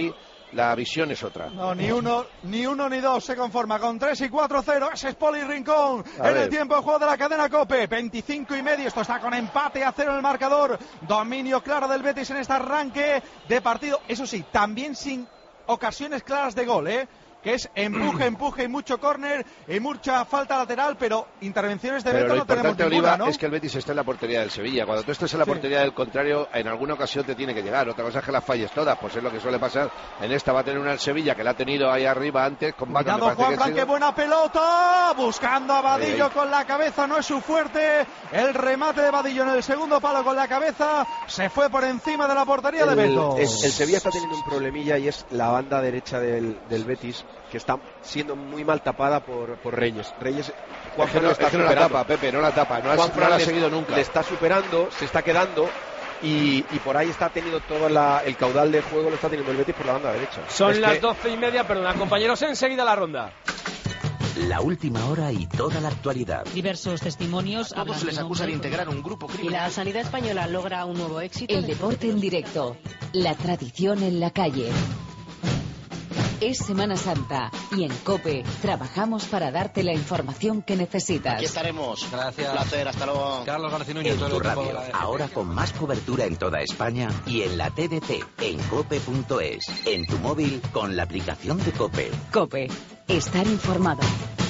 La visión es otra. No, ni uno, ni uno ni dos se conforma con tres y cuatro cero. Ese es Poli Rincón A en ver. el tiempo de juego de la cadena COPE. veinticinco y medio. Esto está con empate a cero en el marcador. Dominio claro del Betis en este arranque de partido. Eso sí, también sin ocasiones claras de gol, ¿eh? Que es empuje, empuje y mucho córner y mucha falta lateral, pero intervenciones de Pero Beto lo no tenemos importante, ninguna, Oliva, ¿no? es que el Betis esté en la portería del Sevilla. Cuando tú estés en la Sí. portería del contrario, en alguna ocasión te tiene que llegar. Otra cosa es que las falles todas, pues es lo que suele pasar. En esta va a tener una el Sevilla, que la ha tenido ahí arriba antes, con Vaca. Cuidado, Juanfran, qué buena pelota, buscando a Vadillo Ahí, ahí. con la cabeza, no es su fuerte, el remate de Vadillo en el segundo palo con la cabeza, se fue por encima de la portería de El, Beto. el- el Sevilla está teniendo un problemilla y es la banda derecha del, del Betis, que está siendo muy mal tapada por, por Reyes. Reyes, Juan Es que no, lo está es que no la superando. tapa, Pepe, no la tapa, no, has- Juan no Fran la ha le- seguido nunca. Le está superando, se está quedando y, y por ahí está teniendo todo la- el caudal de juego, lo está teniendo el Betis por la banda derecha. Son Es las que- doce y media, perdona, compañeros, enseguida la ronda. La última hora y toda la actualidad. Diversos testimonios. A todos se les acusa de integrar un grupo Y la sanidad española logra un nuevo éxito. El deporte en directo, la tradición en la calle. Es Semana Santa y en COPE trabajamos para darte la información que necesitas. Aquí estaremos. Gracias. Un placer, hasta luego. Carlos García Núñez, en tu radio, ahora con más cobertura en toda España y en la T D C, en cope punto es. En tu móvil con la aplicación de COPE. COPE, estar informado.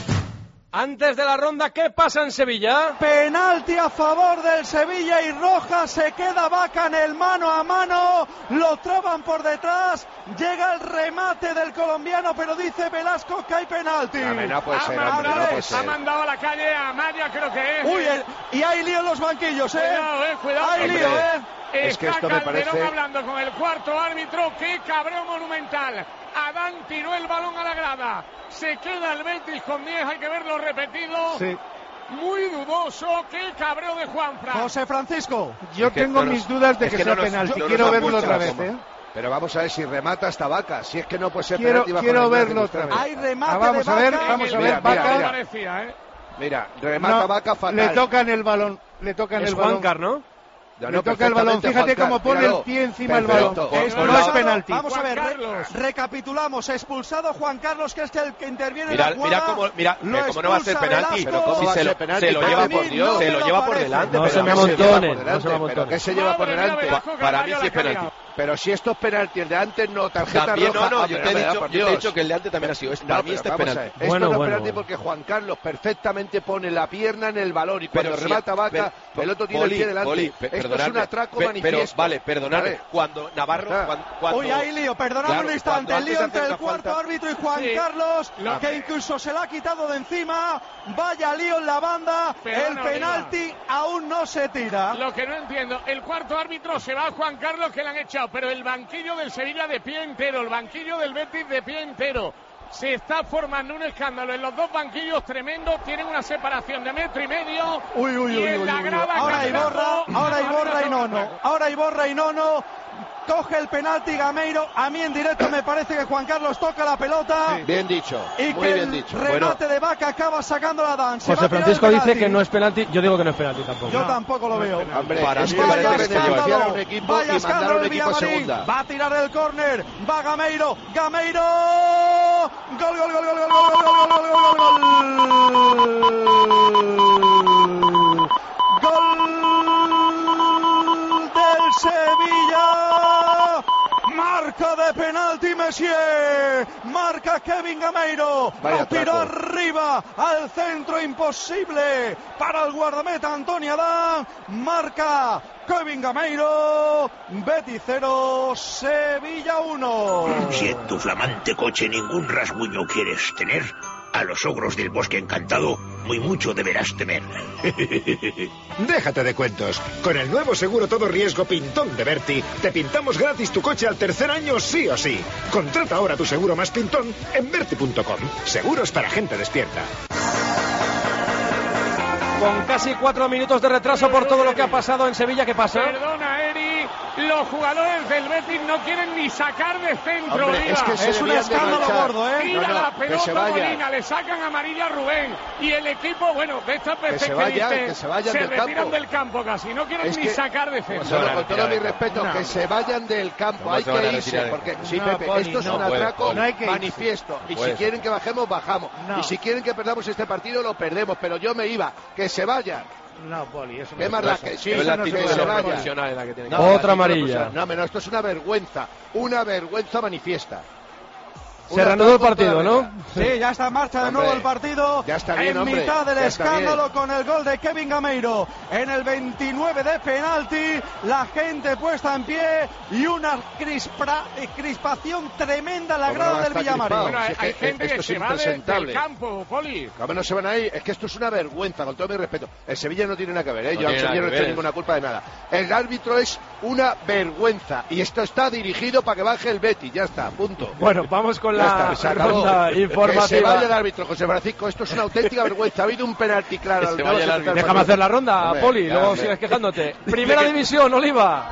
Antes de la ronda, ¿qué pasa en Sevilla? Penalti a favor del Sevilla y Roja, se queda Vaca en el mano a mano, lo traban por detrás, llega el remate del colombiano, pero dice Velasco que hay penalti. Hombre, no puede Ha ser, mandado, hombre, no puede ha ser. mandado a la calle a Maya, creo que es. Uy, el- y hay lío en los banquillos, ¿eh? Cuidado, eh, cuidado. Hay Hombre, lío, ¿eh? es que Está esto me Calderón parece- hablando con el cuarto árbitro. ¡Qué cabreo monumental! Adán tiró el balón a la grada. Se queda el Betis con diez, hay que verlo repetido. Sí. Muy dudoso. ¡Qué cabreo de Juanfran! José Francisco. Yo Es que tengo no nos- mis dudas de es que, que sea no nos- penalti. no nos Quiero han verlo puesto otra la vez, toma. ¿eh? Pero vamos a ver si remata hasta Vaca. Si es que no puede ser Quiero- penalti bajo quiero ninguna verlo otra circunstancia. vez. Hay remate Ah, vamos de a ver, Vaca. vamos a En ver, el Vaca. partido Mira. parecía, ¿eh? Mira, remata No, Vaca fatal. le tocan el balón, le tocan Es el balón. Juancar, ¿no? Ya, Le no, toca el balón, perfectamente, fíjate Juancar, cómo pone míralo. el pie encima del Perfecto. balón. Esto no es Expulsado, penalti. Vamos a ver, Juan re- Carlos. recapitulamos. Expulsado Juan Carlos, que es el que interviene Mira, en la mira jugada. cómo, mira, Lo cómo no va a ser expulsa penalti. Velasco. Pero cómo Si va a se ser lo, penalti, se lo Pepe, lleva por por Dios. se No lo me lleva lo por parece. delante. No pero se me no se lleva amontonen, por no se delante, me pero amontonen. ¿qué se lleva por Madre mía, delante? Velasco Pa- para mí Carballo sí es la ha penalti. cagado. Pero si esto es penalti, el de antes no, tarjeta También, roja. no, no, Hombre, yo te he hombre, dicho, por yo te he Dios. dicho que el de antes también ha sido. Es, No, para mí pero este es vamos a penalti. ver, Esto Bueno, no es bueno, penalti bueno. porque Juan Carlos perfectamente pone la pierna en el balón y Pero cuando si- remata Vaca, pero- el otro tiene Poli, el pie delante. Poli, pe- Esto es perdonadme, un atraco pe- manifiesto. Pero, vale, perdonadme. Vale. Cuando Navarro... Está. Cuando, cuando- Uy, hay lío, perdonadme Claro, un instante, cuando el lío antes entre de el hacer cuarto una falta- árbitro y Juan Sí. Carlos, Lo- que incluso se la ha quitado de encima. Vaya lío en la banda, Perdona, el penalti aún no se tira. Lo que no entiendo, el cuarto árbitro se va a Juan Carlos, que le han echado, pero el banquillo del Sevilla de pie entero, el banquillo del Betis de pie entero. Se está formando un escándalo en los dos banquillos tremendo, tienen una separación de metro y medio. Uy, uy, y uy, en uy, la uy, uy. grada Ahora hay Castro, borra, ahora hay borra y Castro, nono. Ahora hay borra y nono. Coge el penalti Gameiro. A mí en directo me parece que Juan Carlos toca la pelota. Bien dicho, Y muy que bien el remate dicho. Bueno, de Vaca acaba sacando la Dan. Se va José a tirar Francisco el dice penalti. que no es penalti. Yo digo que no es penalti tampoco. Yo tampoco lo veo. hombre, Para es mí que me vaya parece que se lleva. beneficiar a un equipo Vaya y mandar a escándalo un el equipo a Villamarín. segunda. Va a tirar el córner. Va Gameiro. Gameiro. Gol, gol, gol, gol, gol, gol, gol, gol, gol, gol. Gol del Sevilla. Marca de penalti Messier. Marca Kevin Gameiro. Vaya Lo tiró atraco. arriba al centro, imposible para el guardameta Antonio Adán. Marca Kevin Gameiro. Betis cero, Sevilla uno. Si en tu flamante coche ningún rasguño quieres tener, a los ogros del bosque encantado muy mucho deberás temer. Déjate de cuentos. Con el nuevo seguro todo riesgo Pintón de Berti, te pintamos gratis tu coche al tercer año sí o sí. Contrata ahora tu seguro más pintón en berti punto com. Seguros para gente despierta. Con casi cuatro minutos de retraso por todo lo que ha pasado en Sevilla, ¿qué pasa? Perdona, Eri, los jugadores del Betis no quieren ni sacar de centro. Hombre, es, que es un escándalo gordo, ¿eh? Tira no, no, la pelota Molina, le sacan amarilla a Rubén. Y el equipo, bueno, de estas veces que, que, vaya, dice, que se, vayan se del retiran campo. del campo casi, no quieren es ni que, sacar de centro. Bueno, con todo mi respeto, no. que se vayan del campo, hay que irse, porque sí, no, Pepe, Poli, esto es no, un puede, atraco no hay que manifiesto. Y puede. si quieren que bajemos, bajamos. No. Y si quieren que perdamos este partido, lo perdemos. Pero yo me iba, que se vayan. No, Poli, eso ¿Qué no más es da que sí, es la no actitud se de los vaya. profesionales la que tienen que No, hacer. Otra amarilla. No, no, esto es una vergüenza, una vergüenza manifiesta. Se reanudó el partido, ¿no? Sí, ya está en marcha de Hombre, nuevo el partido. ya está bien, en hombre, mitad del ya está escándalo bien. con el gol de Kevin Gameiro. En el veintinueve de penalti, la gente puesta en pie y una crispra, eh, crispación tremenda en la ¿Cómo grada no va a del estar Villamarín. crispado? Bueno, hay, Si es hay que gente esto que es se va de- del impresentable. campo, Poli. ¿Cómo no se van ahí? Es que esto es una vergüenza, con todo mi respeto. El Sevilla no tiene nada que ver, ¿eh? No Yo al tiene Sevilla nada no que tengo ver. ninguna culpa de nada. El árbitro es una vergüenza y esto está dirigido para que baje el Betis, ya está, punto. Bueno, vamos con Ya la está, se acabó. ronda Que se informativa. vaya el árbitro, José Francisco, esto es una auténtica vergüenza. Ha habido un penalti claro. Que al se menos vaya el en árbitro. tercer Déjame partido. hacer la ronda, Hombre, Poli, ya, luego hombre. sigues quejándote. Primera división, Oliva.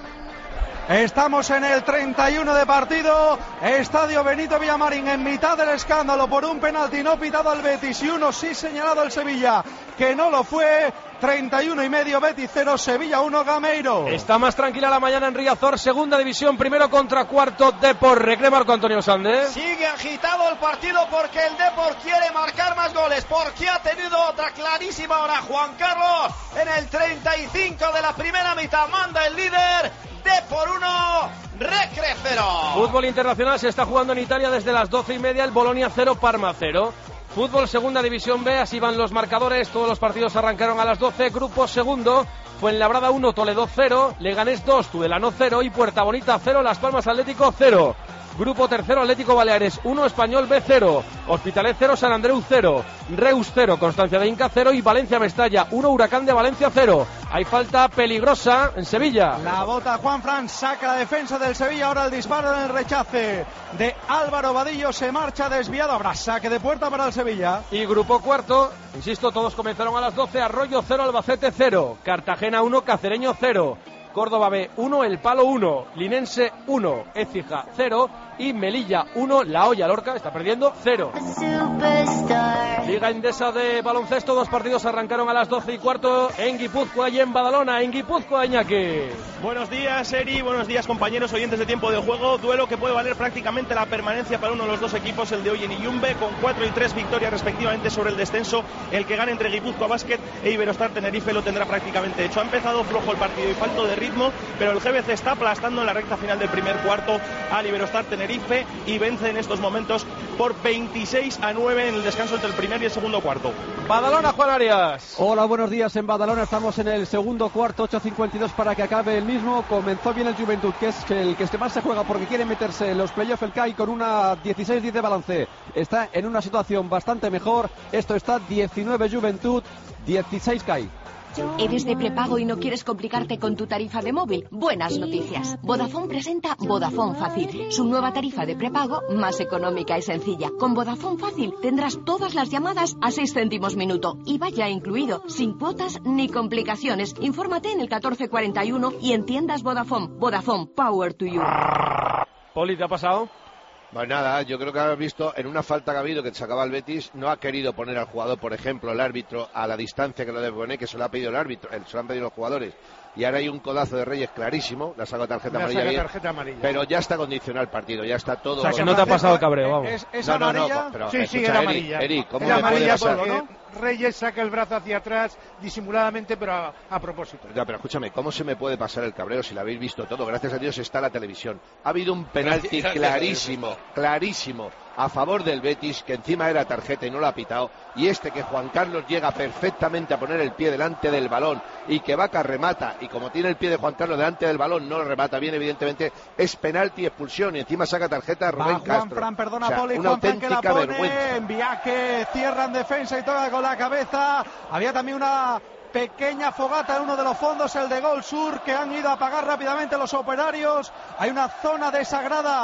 Estamos en el treinta y uno de partido, Estadio Benito Villamarín, en mitad del escándalo por un penalti no pitado al Betis y uno sí señalado al Sevilla, que no lo fue. Treinta y uno y medio, Betis cero, Sevilla uno, Gameiro. Está más tranquila la mañana en Riazor, segunda división, primero contra cuarto, Depor. Recre Marco Antonio Sande. Sigue agitado el partido porque el Depor quiere marcar más goles, porque ha tenido otra clarísima ahora Juan Carlos en el treinta y cinco de la primera mitad. Manda el líder, Depor uno, Recre cero. Fútbol internacional se está jugando en Italia desde las doce y media, el Bolonia cero, Parma cero. Fútbol segunda división B, así van los marcadores, todos los partidos arrancaron a las doce, grupo segundo, Fuenlabrada uno, Toledo cero, Leganés dos, Tudelano cero y Puerta Bonita cero, Las Palmas Atlético cero. Grupo tercero, Atlético Baleares uno, Español B cero, Hospitalet cero, San Andreu cero, Reus cero, Constancia de Inca cero y Valencia Mestalla uno, Huracán de Valencia cero. Hay falta peligrosa en Sevilla. La bota Juan Fran, saca la defensa del Sevilla, ahora el disparo en el rechace de Álvaro Vadillo, se marcha desviado, habrá saque de puerta para el Sevilla. Y grupo cuarto, insisto, todos comenzaron a las doce, Arroyo cero, Albacete cero, Cartagena uno, Cacereño cero, Córdoba B uno, El Palo uno, Linense uno, Écija cero y Melilla uno, La Hoya Lorca está perdiendo cero. Liga Endesa de baloncesto, dos partidos arrancaron a las doce y cuarto en Guipúzcoa y en Badalona. En Guipúzcoa, Iñaki. Buenos días, Eri, buenos días, compañeros oyentes de Tiempo de Juego. Duelo que puede valer prácticamente la permanencia para uno de los dos equipos, el de Oyen y Yumbe, con cuatro y tres victorias respectivamente sobre el descenso. El que gane entre Guipúzcoa Basket e Iberostar Tenerife lo tendrá prácticamente hecho. Ha empezado flojo el partido y falto de ritmo, pero el G B C está aplastando en la recta final del primer cuarto al Iberostar Tenerife y vence en estos momentos por veintiséis a nueve en el descanso entre el primer y el segundo cuarto. Badalona, Juan Arias. Hola, buenos días en Badalona. Estamos en el segundo cuarto, ocho cincuenta y dos para que acabe el mismo. Comenzó bien el Juventud, que es el que más se juega porque quiere meterse en los playoffs. El C A I con una dieciséis diez de balance está en una situación bastante mejor. Esto está diecinueve Juventud, dieciséis C A I. ¿Eres de prepago y no quieres complicarte con tu tarifa de móvil? Buenas noticias. Vodafone presenta Vodafone Fácil, su nueva tarifa de prepago más económica y sencilla. Con Vodafone Fácil tendrás todas las llamadas a seis céntimos minuto I V A ya incluido, sin cuotas ni complicaciones. Infórmate en el catorce cuarenta y uno y en tiendas Vodafone. Vodafone, power to you. Poli, ¿te ha pasado? Pues nada, yo creo que has visto en una falta que ha habido que sacaba el Betis, no ha querido poner al jugador, por ejemplo, el árbitro a la distancia que lo debe poner, que se lo ha pedido el árbitro, se lo han pedido los jugadores. Y ahora hay un codazo de Reyes clarísimo, le ha sacado tarjeta Le ha amarilla, sacado bien, tarjeta amarilla. pero ya está condicionado el partido, ya está todo. O sea, que no te ha pasado el cabreo, vamos. Es, es no, no, no, amarilla. pero Sí, escucha, sí, era Eri, amarilla. Eri, ¿cómo Era me puede amarilla pasar? porque Reyes saca el brazo hacia atrás disimuladamente, pero a, a propósito. Ya, pero escúchame, ¿cómo se me puede pasar el cabreo si lo habéis visto todo? Gracias a Dios está la televisión. Ha habido un penalti Gracias, clarísimo, clarísimo, a favor del Betis, que encima era tarjeta y no lo ha pitado, y este que Juan Carlos llega perfectamente a poner el pie delante del balón, y que Vaca remata, y como tiene el pie de Juan Carlos delante del balón, no lo remata bien, evidentemente, es penalti, expulsión, y encima saca tarjeta a Rubén Va Juan Castro. Fran, perdona, O sea, Poli, una Juan Fran que la auténtica pone, vergüenza. en viaje, cierra en defensa y toca con la cabeza. Había también una pequeña fogata en uno de los fondos, el de Gol Sur, que han ido a apagar rápidamente los operarios. Hay una zona desagrada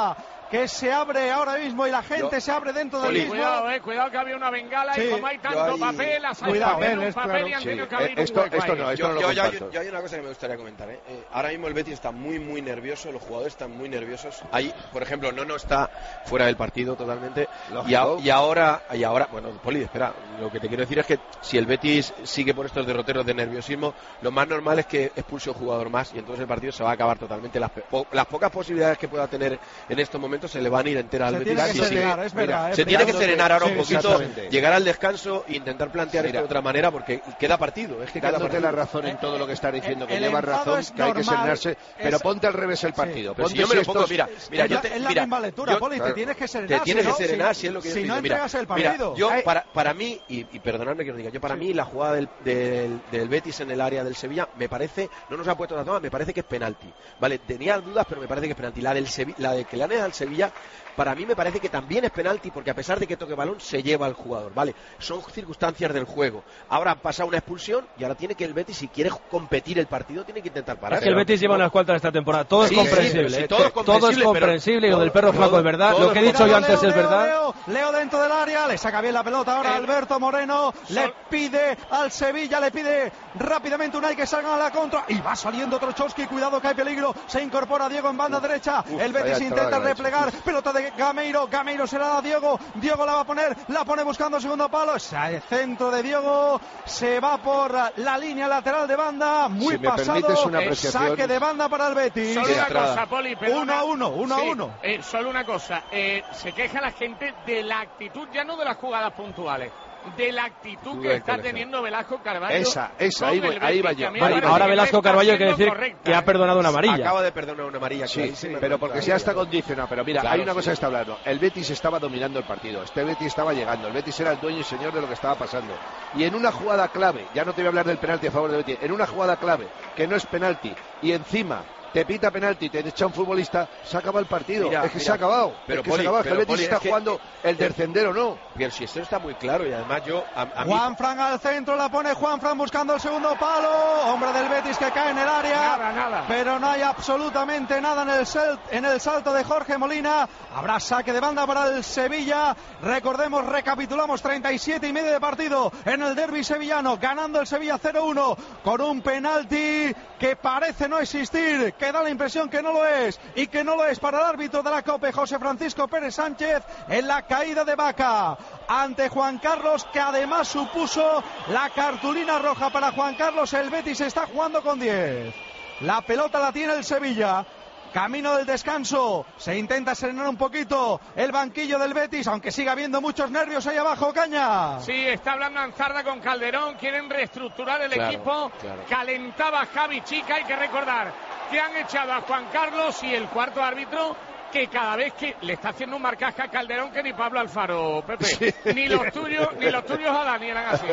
que se abre ahora mismo y la gente yo, se abre dentro del mismo. Cuidado, eh, cuidado que había una bengala sí. y como hay tanto ahí... papel, has cuidado, papel, un papel claro. y han sí. tenido que abrir esto, un hueco esto ahí. no, esto yo, no lo yo, comparto. yo, yo hay una cosa que me gustaría comentar. ¿eh? Eh, ahora mismo el Betis está muy, muy nervioso, los jugadores están muy nerviosos. Ahí, por ejemplo, Nono está fuera del partido totalmente. Y, a, y ahora, y ahora, bueno, Poli, espera, lo que te quiero decir es que si el Betis sigue por estos derroteros de nerviosismo, lo más normal es que expulse un jugador más y entonces el partido se va a acabar totalmente. Las, po, las pocas posibilidades que pueda tener en estos momentos se le van a ir enteras al Betis. Tiene que serenar, es verdad, Mira, es se tiene que serenar ahora sí, un poquito, llegar al descanso e intentar plantear Mira, esto de otra manera porque queda partido. Es que queda dándote partido. la razón en todo lo que estás diciendo, que el llevas razón, es que hay que normal, serenarse, pero es... ponte al revés el partido. Sí, ponte si yo me lo pongo, estos... mira, mira, yo te, es la mira, misma lectura, yo, Poli, claro, te tienes que serenar. Te tienes si que serenar, si, si es lo que yo si estoy no diciendo. entregas Mira, el partido. Mira, yo, Ay. para, para mí, y, y perdonadme que lo diga, yo para mí la jugada del, del, del Betis en el área del Sevilla me parece, no nos ha puesto la toma, me parece que es penalti. Vale, tenía dudas, pero me parece que es penalti. La del Sevilla, la de que le han dado al Sevilla, para mí me parece que también es penalti porque a pesar de que toque balón se lleva al jugador, ¿vale? Son circunstancias del juego. Ahora ha pasado una expulsión y ahora tiene que el Betis, si quiere competir el partido, tiene que intentar parar. Es que el Betis lleva unas cuantas esta temporada. Todo sí, es comprensible. Sí, sí, ¿eh? todo es comprensible. Todo es comprensible y lo del perro todo, flaco es verdad. todo, Lo que he dicho todo, yo antes Leo, es verdad. Leo, Leo dentro del área, le saca bien la pelota ahora Eh, Alberto Moreno, sol... le pide al Sevilla, le pide rápidamente Unai que salga a la contra y va saliendo Trochowski, cuidado que hay peligro, se incorpora Diego en banda uf, derecha, uf, el Betis intenta replegar, pelota de Gameiro, Gameiro se la da a Diego, Diego la va a poner, la pone buscando segundo palo, el centro de Diego, se va por la línea lateral de banda, muy si pasado, una saque de banda para el Betis. Solo una cosa, Poli, perdona. uno a uno, uno a sí, uno. Eh, solo una cosa, eh, se queja la gente de la actitud, ya no de las jugadas puntuales, de la actitud que está teniendo Velasco Carballo. Esa, esa, ahí, voy, ahí va yo. Vale, ahora Velasco Carballo hay que decir correcta, que ha perdonado una amarilla. Acaba de perdonar una amarilla. Sí, sí, pero porque ya está condicionado. Pero mira, claro, hay una cosa sí. que está hablando. El Betis estaba dominando el partido. Este Betis estaba llegando. El Betis era el dueño y señor de lo que estaba pasando. Y en una jugada clave, ya no te voy a hablar del penalti a favor del Betis, en una jugada clave, que no es penalti, y encima te pita penalti, te echa un futbolista, se acaba el partido. Mira, es que mira, se ha acabado. Pero es que Poli, se ha acabado. pero, el Betis Poli, está es que, jugando el descender o no. Pero si esto está muy claro y además yo... A, a Juan mí... Fran al centro, la pone Juan Fran buscando el segundo palo. Hombre del Betis que cae en el área. Nada, nada. Pero no hay absolutamente nada en el, sel, en el salto de Jorge Molina. Habrá saque de banda para el Sevilla. Recordemos, recapitulamos, treinta y siete y medio de partido en el derbi sevillano. Ganando el Sevilla cero uno con un penalti que parece no existir, que da la impresión que no lo es y que no lo es para el árbitro de la COPE, José Francisco Pérez Sánchez, en la caída de Vaca ante Juan Carlos, que además supuso la cartulina roja para Juan Carlos. El Betis está jugando con diez. La pelota la tiene el Sevilla. Camino del descanso, se intenta serenar un poquito el banquillo del Betis, aunque siga habiendo muchos nervios ahí abajo, Caña. Sí, está hablando Anzarda con Calderón, quieren reestructurar el claro, equipo, claro. Calentaba Javi Chica, hay que recordar que han echado a Juan Carlos y el cuarto árbitro, que cada vez que le está haciendo un marcaje a Calderón que ni Pablo Alfaro, Pepe, sí. ni los tuyos, ni los tuyos a Dani eran así.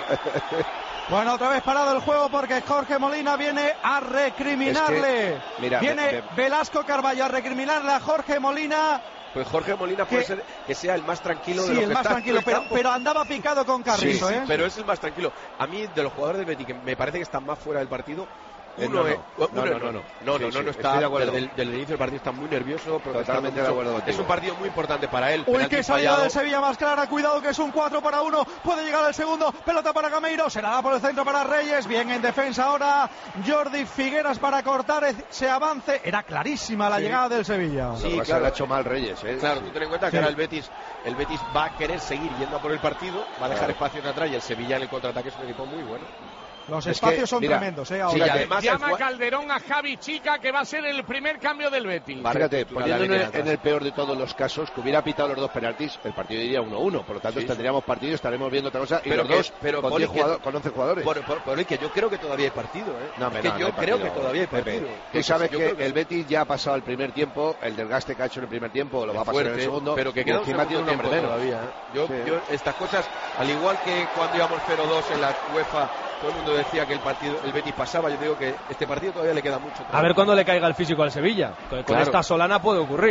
Bueno, otra vez parado el juego porque Jorge Molina viene a recriminarle. Es que, mira, viene me, me... Velasco Carballo a recriminarle a Jorge Molina. Pues Jorge Molina puede que, ser que sea el más tranquilo sí, de los el que más está tranquilo, pero, pero andaba picado con Carrizo, sí, sí, ¿eh? pero es el más tranquilo. A mí, de los jugadores del Betis, que me parece que están más fuera del partido, uno no, es, no, uno, no, no, no, no, no, sí, no, sí, no está de desde el, desde el inicio del partido está muy nervioso, totalmente de acuerdo contigo. Es un partido muy importante para él. Uy, que salida del Sevilla más clara, cuidado que es un cuatro para uno, puede llegar al segundo, pelota para Gameiro, se la da por el centro para Reyes, bien en defensa ahora Jordi Figueras para cortar ese avance, era clarísima la sí. llegada del Sevilla. Sí, claro, se le ha hecho mal Reyes, ¿eh? Claro, tú ten en cuenta que sí. ahora el Betis, el Betis va a querer seguir yendo a por el partido, va a dejar claro. espacios atrás y el Sevilla en el contraataque es un equipo muy bueno. Los es espacios que, son mira, tremendos, ¿eh? Ahora. Sí, además llama el... Calderón a Javi Chica, que va a ser el primer cambio del Betis. Fíjate, poniendo en el, en el peor de todos los casos, que hubiera pitado los dos penaltis, el partido iría uno uno. Por lo tanto, sí, tendríamos partido, estaremos viendo otra cosa. Y pero los que, dos pero con, diez jugador, con once jugadores. Por, por, por, que yo creo que todavía hay partido, ¿eh? No, me que no, yo no creo partido, que todavía hay partido. Tú sabes que, que, que el Betis ya ha pasado el primer tiempo, el desgaste que ha hecho en el primer tiempo lo va a pasar en el segundo. Pero que queda un encima tiene un hombre menos todavía. Yo, yo, estas cosas, al igual que cuando íbamos cero dos en la UEFA, todo el mundo decía que el partido, el Betis pasaba. Yo digo que este partido todavía le queda mucho. A ver cuándo le caiga el físico al Sevilla. Con, claro. con esta Solana puede ocurrir.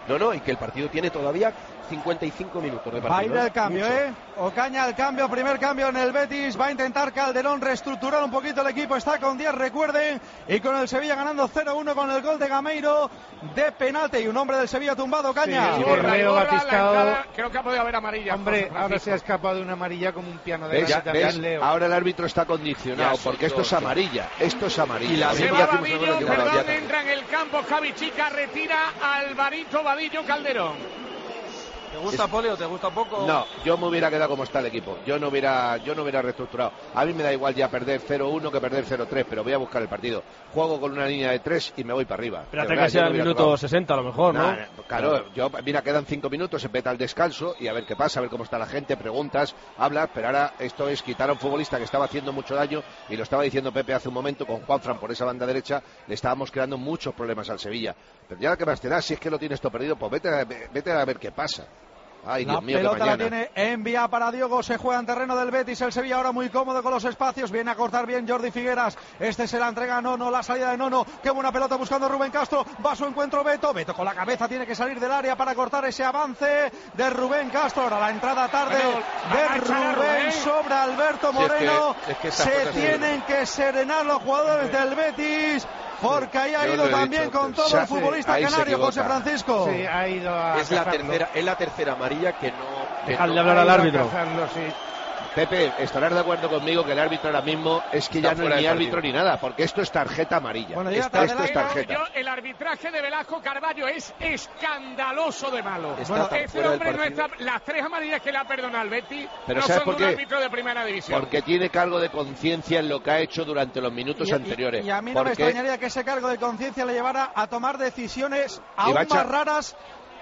No, no, y que el partido tiene todavía cincuenta y cinco minutos de partido. Va a ir el ¿eh? cambio, Mucho. ¿eh? Ocaña el cambio, primer cambio en el Betis. Va a intentar Calderón reestructurar un poquito el equipo. Está con diez, recuerden. Y con el Sevilla ganando cero uno con el gol de Gameiro de penalti. Y un hombre del Sevilla tumbado, Ocaña. Sí, Y borra, y Leo borra la Batistao. entrada. Creo que ha podido haber amarilla. Hombre, José ahora se ha Francisco. escapado de una amarilla como un piano de ¿Ves? grasa también, ¿Ves? Leo. Ahora el árbitro está condicionado, Ya, porque esto es son dos, amarilla. Esto es amarilla. Y la Se Ya va hacemos Vadillo, algo de que- perdón, ya- entra en el campo Javi Chica, retira Alvarito Vadillo Calderón. ¿Te gusta, Poli, o te gusta poco? No, yo me hubiera quedado como está el equipo. Yo no hubiera, yo no hubiera reestructurado. A mí me da igual ya perder cero uno que perder cero tres, pero voy a buscar el partido. Juego con una línea de tres y me voy para arriba. Espérate De verdad, que sea yo no el hubiera minuto tocado. sesenta a lo mejor, ¿no? Nah, claro, yo, mira, quedan cinco minutos, se peta el descanso y a ver qué pasa, a ver cómo está la gente, preguntas, hablas, pero ahora esto es quitar a un futbolista que estaba haciendo mucho daño y lo estaba diciendo Pepe hace un momento con Juanfran por esa banda derecha, le estábamos creando muchos problemas al Sevilla. Pero ya que más te da, si es que lo tienes todo perdido, pues vete a, vete a ver qué pasa. Ay, La Dios mío, qué pelota la mañana. tiene envía para Diogo, se juega en terreno del Betis, el Sevilla ahora muy cómodo con los espacios, viene a cortar bien Jordi Figueras, este se la entrega a Nono, la salida de Nono, qué buena pelota buscando Rubén Castro, va a su encuentro Beto, Beto con la cabeza tiene que salir del área para cortar ese avance de Rubén Castro, ahora la entrada tarde Bueno, de a echar a Rubén Rubén. sobre Alberto Sí, es que- Moreno, es que esas se cosas se tienen que serenar los jugadores del Betis, porque ahí ha Yo ido lo he también dicho con antes. todo Ya, el futbolista ahí se canario, equivoca. José Francisco. Sí, ha ido a Es la cazarlo. tercera, es la tercera amarilla que no. que Dejadle no- hablar al Ha ido a árbitro. cazarlo, sí. Pepe, estarás de acuerdo conmigo que el árbitro ahora mismo es que Está ya no fuera es ni del árbitro partido. ni nada, porque esto es tarjeta amarilla. Bueno, ya Esto- está, esto es Pero tarjeta. yo, el arbitraje de Velasco Carballo es escandaloso de malo. Está Bueno, tan ese fuera del hombre no partido. está. Las tres amarillas que le ha perdonado al Betis Pero no ¿sabes son por un qué? árbitro de primera división. Porque tiene cargo de conciencia en lo que ha hecho durante los minutos Y- y- anteriores. Y, a mí no me Porque- extrañaría que ese cargo de conciencia le llevara a tomar decisiones aún va a echar- más raras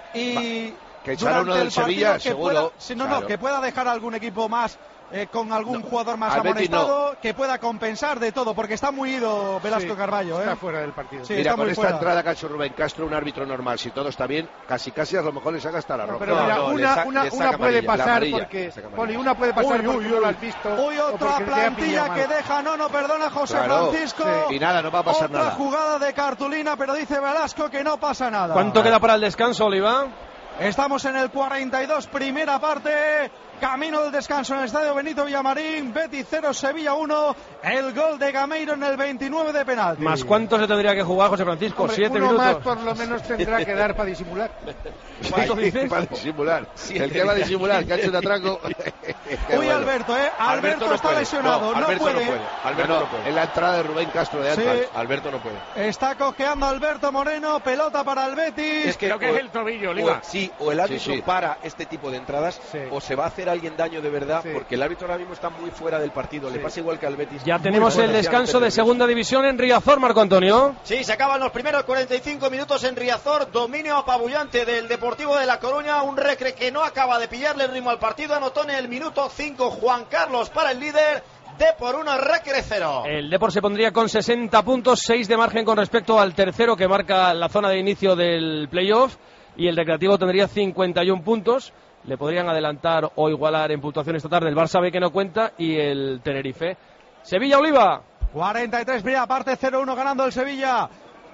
y que echara durante uno del el partido Sevilla, que seguro. pueda- sí, no, no, Claro. que pueda dejar algún equipo más eh, con algún No, jugador más al Betis amonestado, que pueda compensar de todo, porque está muy ido Velasco Sí, Carballo. Está ¿eh? fuera del partido. Sí, Mira, está con muy esta fuera. entrada que ha hecho Rubén Castro, un árbitro normal, si todo está bien, casi casi a lo mejor le saca hasta la roja. Pero No, mira, no, le una, sa- una, le saca una puede amarilla, la pasar amarilla, porque, le saca amarilla. Poli, una puede pasar Uy, porque uy, no uy. lo has visto. Uy, o otra porque te ha plantilla pillado que mal. deja, no, no, perdona José Claro, Francisco. sí. Y nada, no va a pasar otra nada. jugada de cartulina, pero dice Velasco que no pasa nada. ¿Cuánto queda para el descanso, Oliva? Estamos en el cuarenta y dos, primera parte. Camino del descanso en el estadio Benito Villamarín. Betis cero, Sevilla uno. El gol de Gameiro en el veintinueve de penalti. ¿Más cuánto se tendría que jugar, José Francisco? Hombre, ¿Siete uno minutos? más por lo menos tendrá que dar para disimular. ¿Cuánto Sí, dices? para disimular. Siete. El que va a disimular, que ha hecho un atraco. Qué Uy, bueno. Alberto, ¿eh? Alberto, no está puede. lesionado. No, No, Alberto puede. no puede. Alberto No, no no, puede. es la entrada de Rubén Castro de Sí. antes. Alberto no puede. Está cojeando Alberto Moreno. Pelota para el Betis. Es que Creo que o- es el tobillo, o- Oliva. sí, o el árbitro Sí, sí. para este tipo de entradas, Sí. o se va a hacer a alguien daño de verdad, Sí. porque el árbitro ahora mismo está muy fuera del partido. Le Sí. pasa igual que al Betis. Ya Muy tenemos fuera, el descanso de especialmente segunda división en Riazor, Marco Antonio. Sí, se acaban los primeros cuarenta y cinco minutos en Riazor, dominio apabullante del Deportivo de La Coruña, un Recre que no acaba de pillarle el ritmo al partido, anotó en el minuto cinco Juan Carlos para el líder, de por uno Recre cero. El Depor se pondría con sesenta puntos, seis de margen con respecto al tercero que marca la zona de inicio del playoff, y el Recreativo tendría cincuenta y uno puntos. Le podrían adelantar o igualar en puntuación esta tarde el Barça B, que no cuenta, y el Tenerife. Sevilla-Oliva. cuarenta y tres, primera parte, cero uno ganando el Sevilla.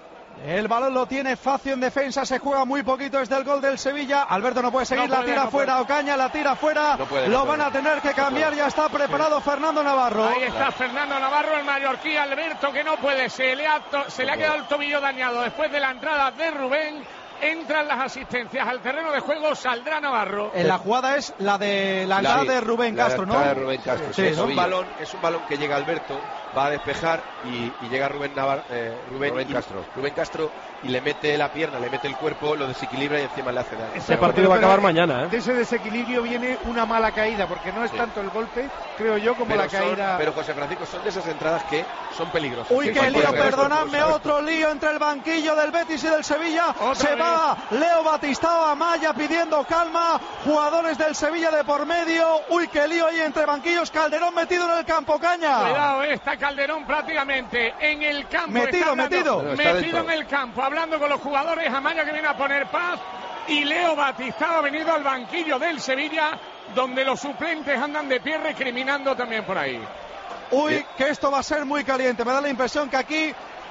El balón lo tiene Facio en defensa, se juega muy poquito desde el gol del Sevilla. Alberto no puede seguir, No la puede, tira no fuera, puede. Ocaña la tira fuera. No puede, lo no van puede. a tener que cambiar, ya está preparado Fernando Navarro. Ahí está Fernando Navarro, el mallorquí, Alberto, que no puede, se le ha, to- se le ha quedado el tobillo dañado después de la entrada de Rubén. Entran las asistencias al terreno de juego, saldrá Navarro. En la jugada es la de la La- entrada de Rubén la Castro, ¿no? entrada de Rubén Castro, Sí, sí, es ¿no? un Sevilla. balón, es un balón que llega Alberto, va a despejar y, y llega Rubén Navar, eh, Rubén, Rubén y- Castro. Rubén Castro y le mete la pierna, le mete el cuerpo, lo desequilibra y encima le hace daño. Ese Pero partido va a Pero acabar mañana, ¿eh? De ese desequilibrio viene una mala caída, porque no es Sí. tanto el golpe, creo yo, como pero la son- caída. pero José Francisco, son de esas entradas que son peligrosas. Uy, Sí, qué cualquiera lío, que haga perdonadme, esto, otro lío entre el banquillo del Betis y del Sevilla. Otra Se vez. va Leo Batistao a Maya pidiendo calma. Jugadores del Sevilla de por medio. Uy, qué lío ahí entre banquillos. Calderón metido en el campo, Caña. Cuidado, eh, está Calderón prácticamente en el campo. Metido, está hablando- metido. Bueno, está Metido dentro. en el campo, hablando con los jugadores. Amaya, que viene a poner paz. Y Leo Batistao ha venido al banquillo del Sevilla, donde los suplentes andan de pie recriminando también por ahí. Uy, que esto va a ser muy caliente. Me da la impresión que aquí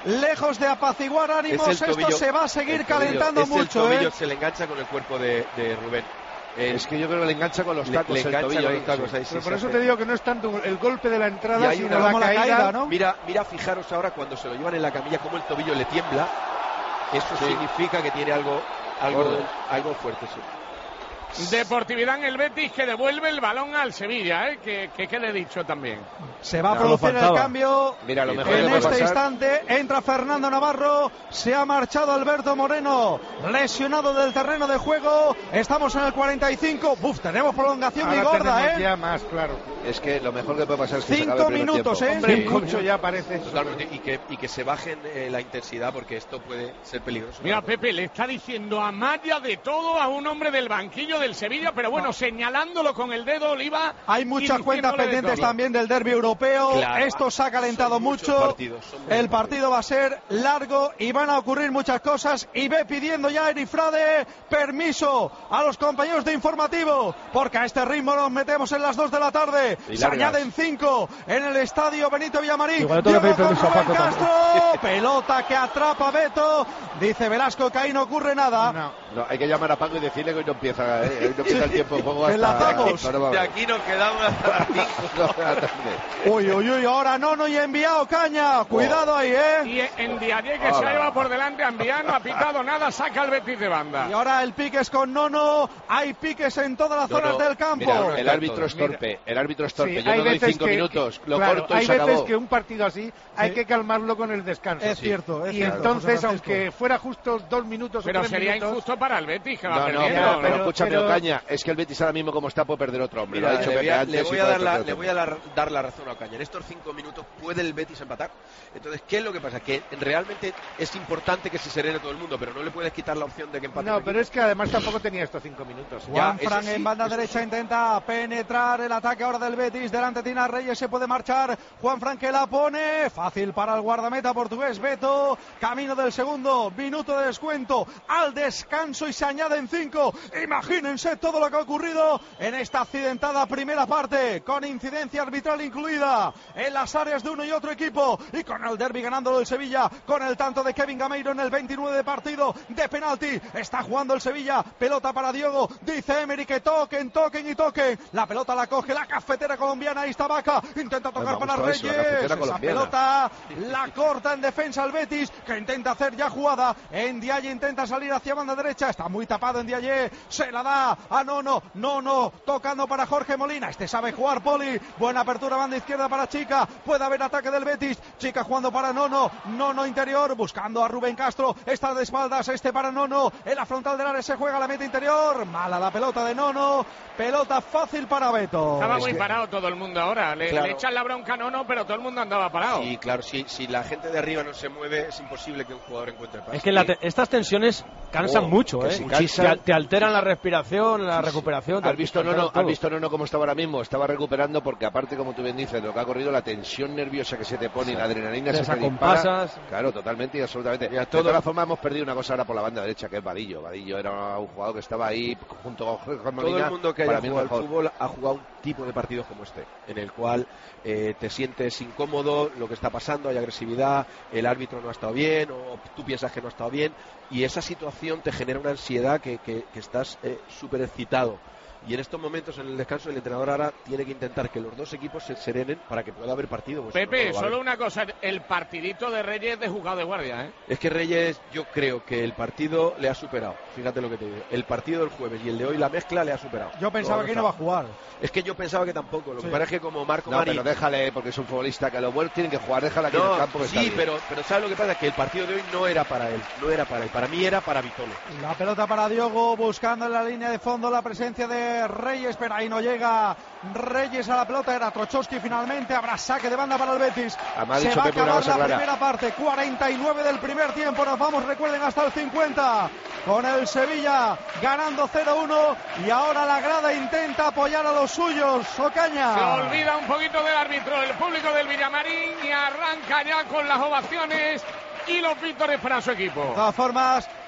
lejos de apaciguar ánimos, Es el esto tobillo, se va a seguir el tobillo, calentando es mucho. El tobillo ¿eh? se le engancha con el cuerpo de, de Rubén. El, es que yo creo que le engancha con los le- tacos le el engancha tobillo con ahí, los tacos sí. ahí, sí, Pero por se eso hace. te digo que no es tanto el golpe de la Y entrada, hay sino una- la caída, caída, ¿no? Mira, mira, fijaros ahora cuando se lo llevan en la camilla cómo el tobillo le tiembla. Eso Sí. significa que tiene algo, algo, Gordo. algo fuerte. Sí. Deportividad en el Betis que devuelve el balón al Sevilla, ¿eh? que, que quede dicho también. Se va a No, producir lo el faltaba. cambio. Mira, lo mejor que En puede este pasar- instante entra Fernando Navarro. Se ha marchado Alberto Moreno, lesionado del terreno de juego. Estamos en el cuarenta y cinco. Buf, tenemos prolongación Ahora muy gorda, tenemos ¿eh? ya más, claro. Es que lo mejor que puede pasar es que Cinco se acabe el primer minutos, tiempo. ¿eh? Hombre, Sí. mucho ya parece. Totalmente. Y que, y que se bajen eh, la intensidad porque esto puede ser peligroso. Mira, Pepe le está diciendo a Maya de todo a un hombre del banquillo del Sevilla, pero bueno, señalándolo con el dedo, Oliva. Hay muchas y cuentas diciéndole de pendientes todo. también del derbi europeo. Claro. Esto se ha calentado Son muchos mucho. partidos, son muchos El partido va a ser largo y van a ocurrir muchas cosas. Y ve pidiendo ya Erifrade permiso a los compañeros de informativo, porque a este ritmo nos metemos en las dos de la tarde. Y Se largas. añaden cinco en el estadio Benito Villamarín. Igual le tengo que Diego pedir con permiso a Rubén Paco Castro. Pelota que atrapa Beto. Dice Velasco que ahí no ocurre nada. No. No, hay que llamar a Paco y decirle que hoy no empieza, ¿eh? Hoy no empieza el tiempo de juego hasta... Enlazamos. hasta- De aquí nos quedamos hasta las cinco. No, de la tarde. Uy, uy, uy, ahora no, no, y enviado Caña. Cuidado ahí, ¿eh? Y en Diaye que se Hola. ha llevado por delante a Enviar, no ha pitado nada, saca el Betis de banda. Y ahora el pique es con Nono. Hay piques en todas las No, zonas no, del campo. mira, el árbitro es torpe, el árbitro es torpe. Sí, Yo hay no doy veces cinco que- minutos, lo claro, corto y hay se veces acabó. que un partido así hay Sí. que calmarlo con el descanso. Es cierto, es y cierto, entonces, José Francisco. aunque fuera justo dos minutos Pero o tres sería minutos, injusto para el Betis, que va No, no, perdiendo. pero, ¿no? pero pero- escúchame, pero- Ocaña, es que el Betis ahora mismo como está puede perder otro hombre. Mira, lo ha dicho le voy Pepe a, antes le y voy a puede dar la, perder le otro. voy a dar, dar la razón a Ocaña. En estos cinco minutos puede el Betis empatar. Entonces, ¿qué es lo que pasa? Que realmente es importante que se serene todo el mundo, pero no le puedes quitar la opción de que empate. no, un pero es que además tampoco tenía estos cinco minutos. Juan Ya, Fran eso sí, en banda eso derecha sí. intenta penetrar el ataque ahora del Betis. Delante Tina Reyes, se puede marchar. Juan Fran que la pone. Fácil para el guardameta portugués Beto. Camino del segundo minuto de descuento. Al descanso y se añaden cinco. Imagínense todo lo que ha ocurrido en esta accidentada primera parte. Con incidencia arbitral incluida en las áreas de uno y otro equipo. Y con el derbi ganándolo el Sevilla. Con el tanto de Kevin Gameiro en el veintinueve de partido. De penalti. Está jugando el Sevilla. Pelota para Diogo. Dice Emery que toquen, toquen y toquen. La pelota la coge la cafetera colombiana. Ahí está Vaca. Intenta tocar me para gustó eso, la Reyes. cafetera Esa colombiana. pelota la corta en defensa el Betis, que intenta hacer ya jugada. En Diaye intenta salir hacia banda derecha. Está muy tapado en Diaye. Se la da a Nono. Nono tocando para Jorge Molina. Este sabe jugar, Poli. Buena apertura, banda izquierda para Chica. Puede haber ataque del Betis. Chica jugando para Nono. Nono interior buscando a Rubén Castro. Está de espaldas este para Nono. En la frontal del área se juega la meta interior. Mala la pelota de Nono. Pelota fácil para Beto. Estaba Es muy que- parado todo el mundo ahora. Le, Claro. le echan la bronca a Nono, pero todo el mundo andaba parado. Sí, claro, si, si la gente de arriba no se mueve, es imposible que un jugador encuentre el pase. Es que la te- estas tensiones cansan Oh, mucho, que ¿eh? si Te, cansan- te alteran la respiración, la recuperación. te ¿Has visto alteran Nono, todo. ¿Has visto Nono cómo estaba ahora mismo? Estaba recuperando porque aparte, como tú bien dices, de lo que ha corrido, la tensión nerviosa que se te pone y la adrenalina se te dispara. Desacompasas. Claro, totalmente y absolutamente. Mira, De todo- todas formas, hemos perdido una cosa ahora por la banda derecha, que es Vadillo. Vadillo era un jugador que estaba ahí junto con Jorge Molina. Todo el mundo que haya para mí el jugado al mejor. fútbol ha jugado un tipo de partidos como este, en el cual eh, te sientes incómodo, lo que está pasando, hay agresividad, el árbitro no ha estado bien, o tú piensas que no ha estado bien, y esa situación te genera una ansiedad que, que, que estás eh, súper excitado. Y en estos momentos, en el descanso, el entrenador ahora tiene que intentar que los dos equipos se serenen para que pueda haber partido. Pues, Pepe, no, no va a solo haber. una cosa. El partidito de Reyes de jugado de guardia, ¿eh? Es que Reyes, yo creo que el partido le ha superado. Fíjate lo que te digo. El partido del jueves y el de hoy, la mezcla le ha superado. Yo pensaba Todo que está- no iba a jugar. Es que yo pensaba que tampoco. Lo Sí. que pasa es que como Marco No, Marín... pero déjale, porque es un futbolista que lo bueno tienen que jugar, déjala aquí en No, el campo que está sí, bien. pero, pero ¿sabes lo que pasa? Que el partido de hoy no era para él, no era para él, para mí era para Vitolo. La pelota para Diogo, buscando en la línea de fondo la presencia de Reyes, pero ahí no llega Reyes a la pelota, era Trochowski finalmente, habrá saque de banda para el Betis. Además, ha Se dicho va a Pepe una acabar cosa la clara. primera parte, cuarenta y nueve del primer tiempo, nos vamos, recuerden, hasta el cincuenta, con el Sevilla ganando cero uno, y ahora la grada intenta apoyar a los suyos, Ocaña. Se olvida un poquito del árbitro, el público del Villamarín, y arranca ya con las ovaciones y los vítores para su equipo. De todas formas,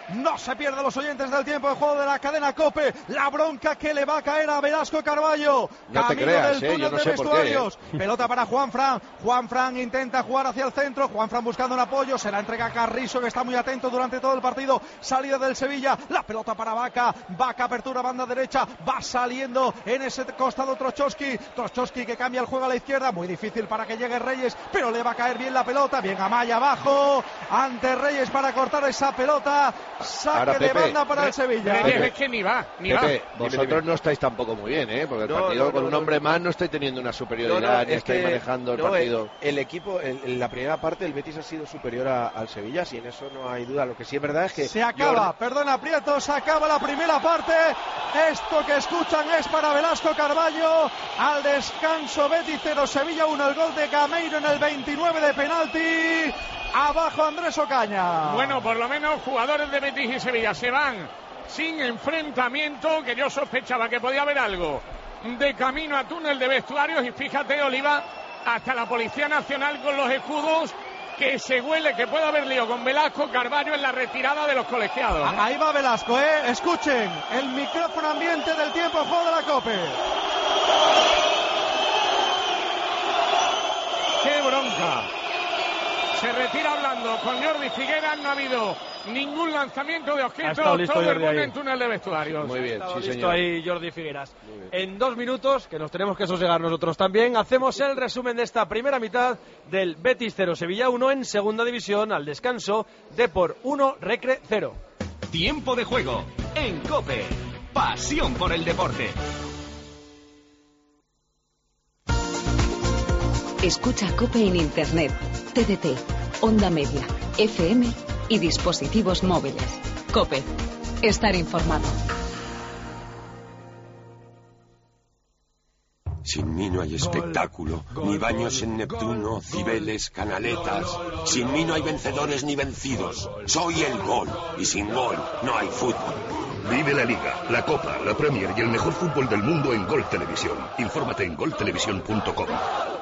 No se pierdan los oyentes del tiempo de juego de la cadena COPE. La bronca que le va a caer a Velasco Carballo. No te Camino creas, del eh, túnel yo no de sé por qué, vestuarios. eh. Pelota para Juanfran. Juanfran intenta jugar hacia el centro. Juanfran buscando un apoyo. Se la entrega a Carrizo, que está muy atento durante todo el partido. Salida del Sevilla. La pelota para Vaca. Vaca, apertura, banda derecha. Va saliendo en ese costado Trochowski. Trochowski que cambia el juego a la izquierda. Muy difícil para que llegue Reyes, pero le va a caer bien la pelota. Bien Amaya abajo. Ante Reyes para cortar esa pelota. Saque Ahora, de Pepe, banda para el Sevilla. Reyes es que ni va, ni Pepe, va. vosotros Dime, dime. no estáis tampoco muy bien, ¿eh? Porque el No, partido no, con no, un no, hombre no. más no estáis teniendo una superioridad, No, no, ni es estáis que- manejando el no, partido. El, el equipo, en, en la primera parte, el Betis ha sido superior a- al Sevilla, si en eso no hay duda. Lo que sí es verdad es que Se acaba, Jordi- perdona Prieto, se acaba la primera parte. Esto que escuchan es para Velasco Carballo. Al descanso, Betis cero, Sevilla uno. El gol de Gameiro en el veintinueve de penalti. Abajo Andrés Ocaña. Bueno, por lo menos jugadores de Betis y Sevilla se van sin enfrentamiento, que yo sospechaba que podía haber algo de camino a túnel de vestuarios. Y fíjate, Oliva, hasta la Policía Nacional con los escudos, que se huele que puede haber lío con Velasco Carballo en la retirada de los colegiados. Ahí va Velasco, ¿eh? Escuchen el micrófono ambiente del tiempo de juego de la COPE. ¡Qué bronca! Se retira hablando con Jordi Figueras. No ha habido ningún lanzamiento de Ha objetos. estado listo Todo el Jordi mundo ahí. en túnel de vestuarios. Muy bien, Estaba sí, listo señor. ahí Jordi Figueras. En dos minutos, que nos tenemos que sosegar nosotros también, hacemos el resumen de esta primera mitad del Betis cero, Sevilla uno en segunda división. Al descanso, Depor uno, Recre cero. Tiempo de juego en COPE. Pasión por el deporte. Escucha COPE en Internet, T D T, Onda Media, F M y dispositivos móviles. COPE. Estar informado. Sin mí no hay espectáculo, ni baños en Neptuno, Cibeles, canaletas. Sin mí no hay vencedores ni vencidos. Soy el gol, y sin gol no hay fútbol. Vive la Liga, la Copa, la Premier y el mejor fútbol del mundo en Gol Televisión. Infórmate en gol televisión punto com.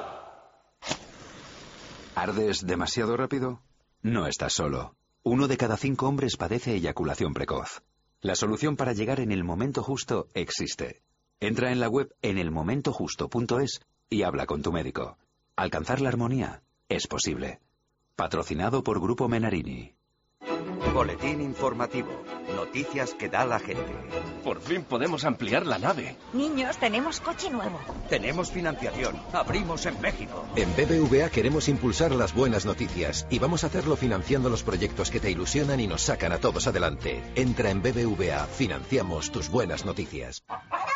¿Ardes demasiado rápido? No estás solo. Uno de cada cinco hombres padece eyaculación precoz. La solución para llegar en el momento justo existe. Entra en la web en el momento justo punto es y habla con tu médico. Alcanzar la armonía es posible. Patrocinado por Grupo Menarini. Boletín informativo. Noticias que da la gente. Por fin podemos ampliar la nave. Niños, tenemos coche nuevo. Tenemos financiación. Abrimos en México. En B B V A queremos impulsar las buenas noticias y vamos a hacerlo financiando los proyectos que te ilusionan y nos sacan a todos adelante. Entra en B B V A, financiamos tus buenas noticias.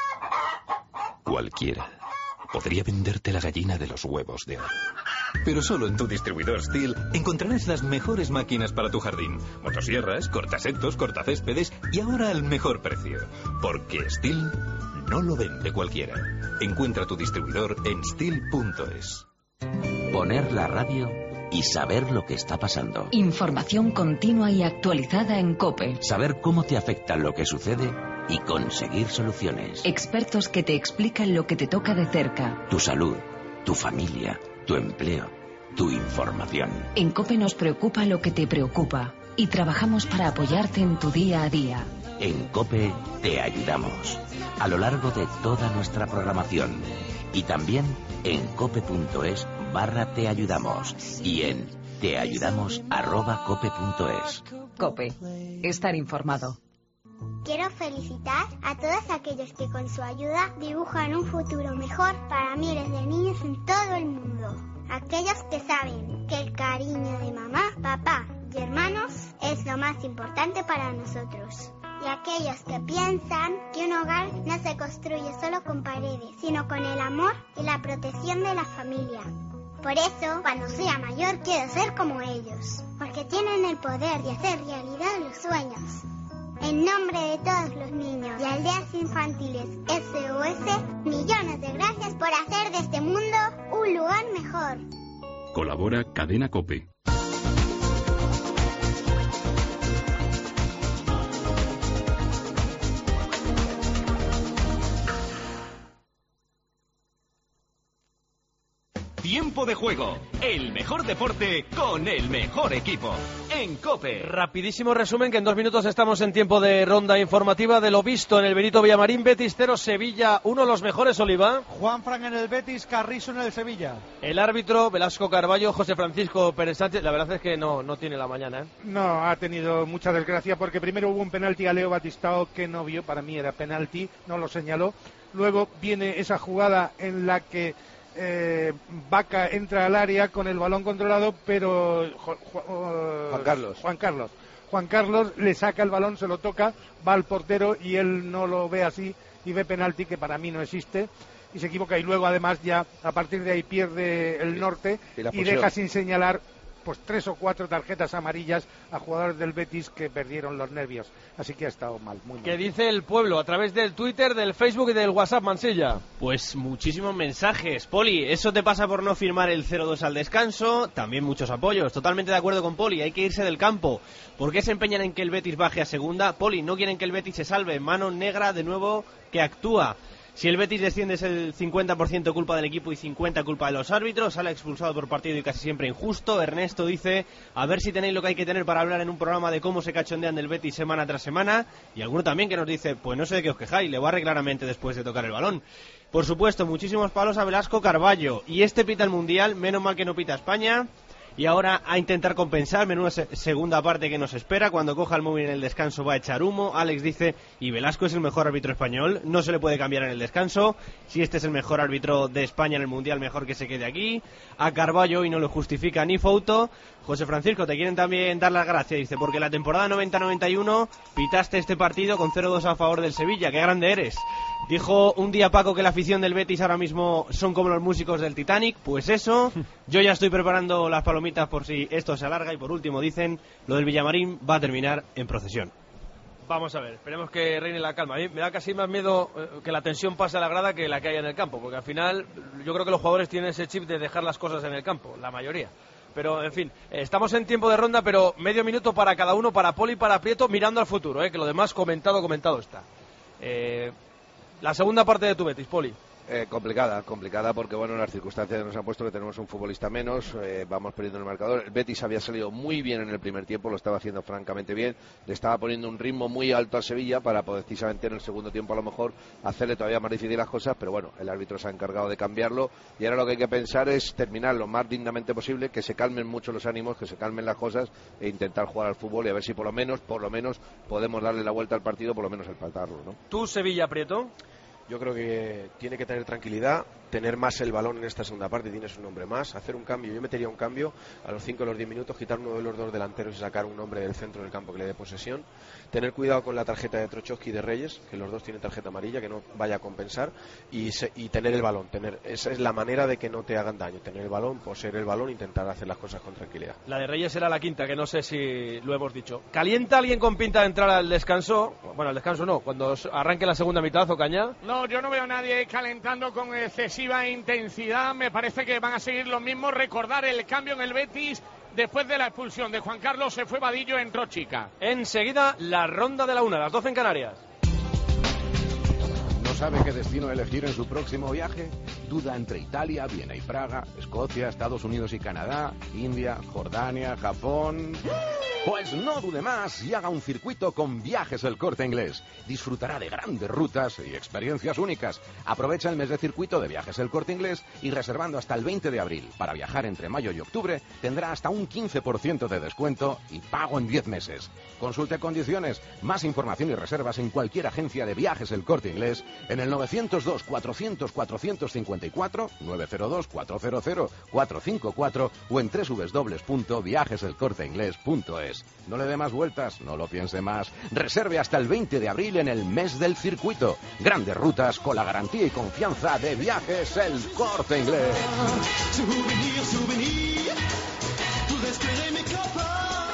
Cualquiera podría venderte la gallina de los huevos de oro. Pero solo en tu distribuidor Stihl encontrarás las mejores máquinas para tu jardín. Motosierras, cortasetos, cortacéspedes y ahora al mejor precio. Porque Stihl no lo vende cualquiera. Encuentra tu distribuidor en stihl punto es. Poner la radio y saber lo que está pasando. Información continua y actualizada en COPE. Saber cómo te afecta lo que sucede y conseguir soluciones. Expertos que te explican lo que te toca de cerca. Tu salud, tu familia, tu empleo, tu información. En COPE nos preocupa lo que te preocupa y trabajamos para apoyarte en tu día a día. En COPE te ayudamos a lo largo de toda nuestra programación y también en cope punto es barra te ayudamos y en teayudamos arroba cope punto es. COPE. Estar informado. Quiero felicitar a todos aquellos que con su ayuda dibujan un futuro mejor para miles de niños en todo el mundo. Aquellos que saben que el cariño de mamá, papá y hermanos es lo más importante para nosotros. Y aquellos que piensan que un hogar no se construye solo con paredes, sino con el amor y la protección de la familia. Por eso, cuando sea mayor, quiero ser como ellos, porque tienen el poder de hacer realidad los sueños. En nombre de todos los niños y aldeas infantiles S O S, millones de gracias por hacer de este mundo un lugar mejor. Colabora Cadena COPE. Tiempo de juego, el mejor deporte con el mejor equipo. En COPE. Rapidísimo resumen que en dos minutos estamos en tiempo de ronda informativa de lo visto en el Benito Villamarín. Betis cero, Sevilla uno, los mejores, Oliva. Juanfran en el Betis, Carrizo en el Sevilla. El árbitro, Velasco Carballo, José Francisco Pérez Sánchez. La verdad es que no, no tiene la mañana, ¿eh? No, ha tenido mucha desgracia porque primero hubo un penalti a Leo Batistao que no vio, para mí era penalti, no lo señaló. Luego viene esa jugada en la que Eh, Vaca entra al área con el balón controlado, pero Ju Ju uh, Juan Carlos. Juan Carlos Juan Carlos le saca el balón, se lo toca, va al portero y él no lo ve así y ve penalti, que para mí no existe, y se equivoca, y luego además ya a partir de ahí pierde el norte y, y deja sin señalar pues tres o cuatro tarjetas amarillas a jugadores del Betis que perdieron los nervios, así que ha estado mal, muy mal. ¿Qué dice el pueblo a través del Twitter, del Facebook y del WhatsApp, Mansilla? Pues muchísimos mensajes. Poli, eso te pasa por no firmar el cero dos al descanso. También muchos apoyos. Totalmente de acuerdo con Poli, hay que irse del campo. ¿Por qué se empeñan en que el Betis baje a segunda? Poli, no quieren que el Betis se salve. Mano negra de nuevo que actúa. Si el Betis desciende es el cincuenta por ciento culpa del equipo y cincuenta por ciento culpa de los árbitros. Sale expulsado por partido y casi siempre injusto. Ernesto dice, a ver si tenéis lo que hay que tener para hablar en un programa de cómo se cachondean del Betis semana tras semana. Y alguno también que nos dice, pues no sé de qué os quejáis, le barre claramente después de tocar el balón. Por supuesto, muchísimos palos a Velasco Carballo. Y este pita el Mundial, menos mal que no pita España. Y ahora a intentar compensar, menuda se segunda parte que nos espera. Cuando coja el móvil en el descanso va a echar humo. Alex dice, y Velasco es el mejor árbitro español, no se le puede cambiar en el descanso. Si este es el mejor árbitro de España en el Mundial, mejor que se quede aquí. A Carballo hoy no lo justifica ni foto. José Francisco, te quieren también dar las gracias, dice, porque la temporada noventa noventa y uno pitaste este partido con cero dos a favor del Sevilla, qué grande eres. Dijo un día Paco que la afición del Betis ahora mismo son como los músicos del Titanic, pues eso, yo ya estoy preparando las palomitas por si esto se alarga. Y por último dicen, lo del Villamarín va a terminar en procesión. Vamos a ver, esperemos que reine la calma. A mí me da casi más miedo que la tensión pase a la grada que la que haya en el campo, porque al final yo creo que los jugadores tienen ese chip de dejar las cosas en el campo, la mayoría. Pero, en fin, estamos en tiempo de ronda, pero medio minuto para cada uno, para Poli y para Prieto, mirando al futuro, ¿eh? Que lo demás comentado, comentado está. Eh, la segunda parte de tu Betis, Poli. Eh, complicada, complicada porque bueno, las circunstancias nos han puesto que tenemos un futbolista menos, eh, vamos perdiendo el marcador. El Betis había salido muy bien en el primer tiempo, lo estaba haciendo francamente bien, le estaba poniendo un ritmo muy alto a Sevilla para precisamente en el segundo tiempo a lo mejor hacerle todavía más difícil las cosas, pero bueno, el árbitro se ha encargado de cambiarlo y ahora lo que hay que pensar es terminar lo más dignamente posible, que se calmen mucho los ánimos, que se calmen las cosas e intentar jugar al fútbol y a ver si por lo menos, por lo menos podemos darle la vuelta al partido, por lo menos empatarlo, ¿no? ¿Tú, Sevilla, Prieto? Yo creo que tiene que tener tranquilidad, tener más el balón en esta segunda parte, tienes un hombre más, hacer un cambio. Yo metería un cambio a los cinco o los diez minutos, quitar uno de los dos delanteros y sacar un hombre del centro del campo que le dé posesión. Tener cuidado con la tarjeta de Trochowski y de Reyes, que los dos tienen tarjeta amarilla, que no vaya a compensar, y, se, y tener el balón. Tener, esa es la manera de que no te hagan daño, tener el balón, poseer el balón, intentar hacer las cosas con tranquilidad. La de Reyes era la quinta, que no sé si lo hemos dicho. ¿Calienta alguien con pinta de entrar al descanso? Bueno, al descanso no, cuando arranque la segunda mitad, Ocaña. No, yo no veo a nadie calentando con excesiva intensidad. Me parece que van a seguir los mismos. Recordar el cambio en el Betis. Después de la expulsión de Juan Carlos se fue Vadillo, entró Chica. Enseguida la ronda de la una, las doce en Canarias. ¿No sabe qué destino elegir en su próximo viaje? Duda entre Italia, Viena y Praga, Escocia, Estados Unidos y Canadá, India, Jordania, Japón... Pues no dude más y haga un circuito con Viajes El Corte Inglés. Disfrutará de grandes rutas y experiencias únicas. Aprovecha el mes de circuito de Viajes El Corte Inglés y reservando hasta el veinte de abril para viajar entre mayo y octubre tendrá hasta un quince por ciento de descuento y pago en diez meses. Consulte condiciones, más información y reservas en cualquier agencia de Viajes El Corte Inglés en el novecientos dos, cuatrocientos, cuatrocientos cincuenta y cuatro, novecientos dos, cuatrocientos, cuatrocientos cincuenta y cuatro o en doble u doble u doble u punto viajes el corte inglés punto es. No le dé más vueltas, no lo piense más. Reserve hasta el veinte de abril en el mes del circuito. Grandes rutas con la garantía y confianza de Viajes El Corte Inglés. Souvenir, souvenir, tout resterait mes copains.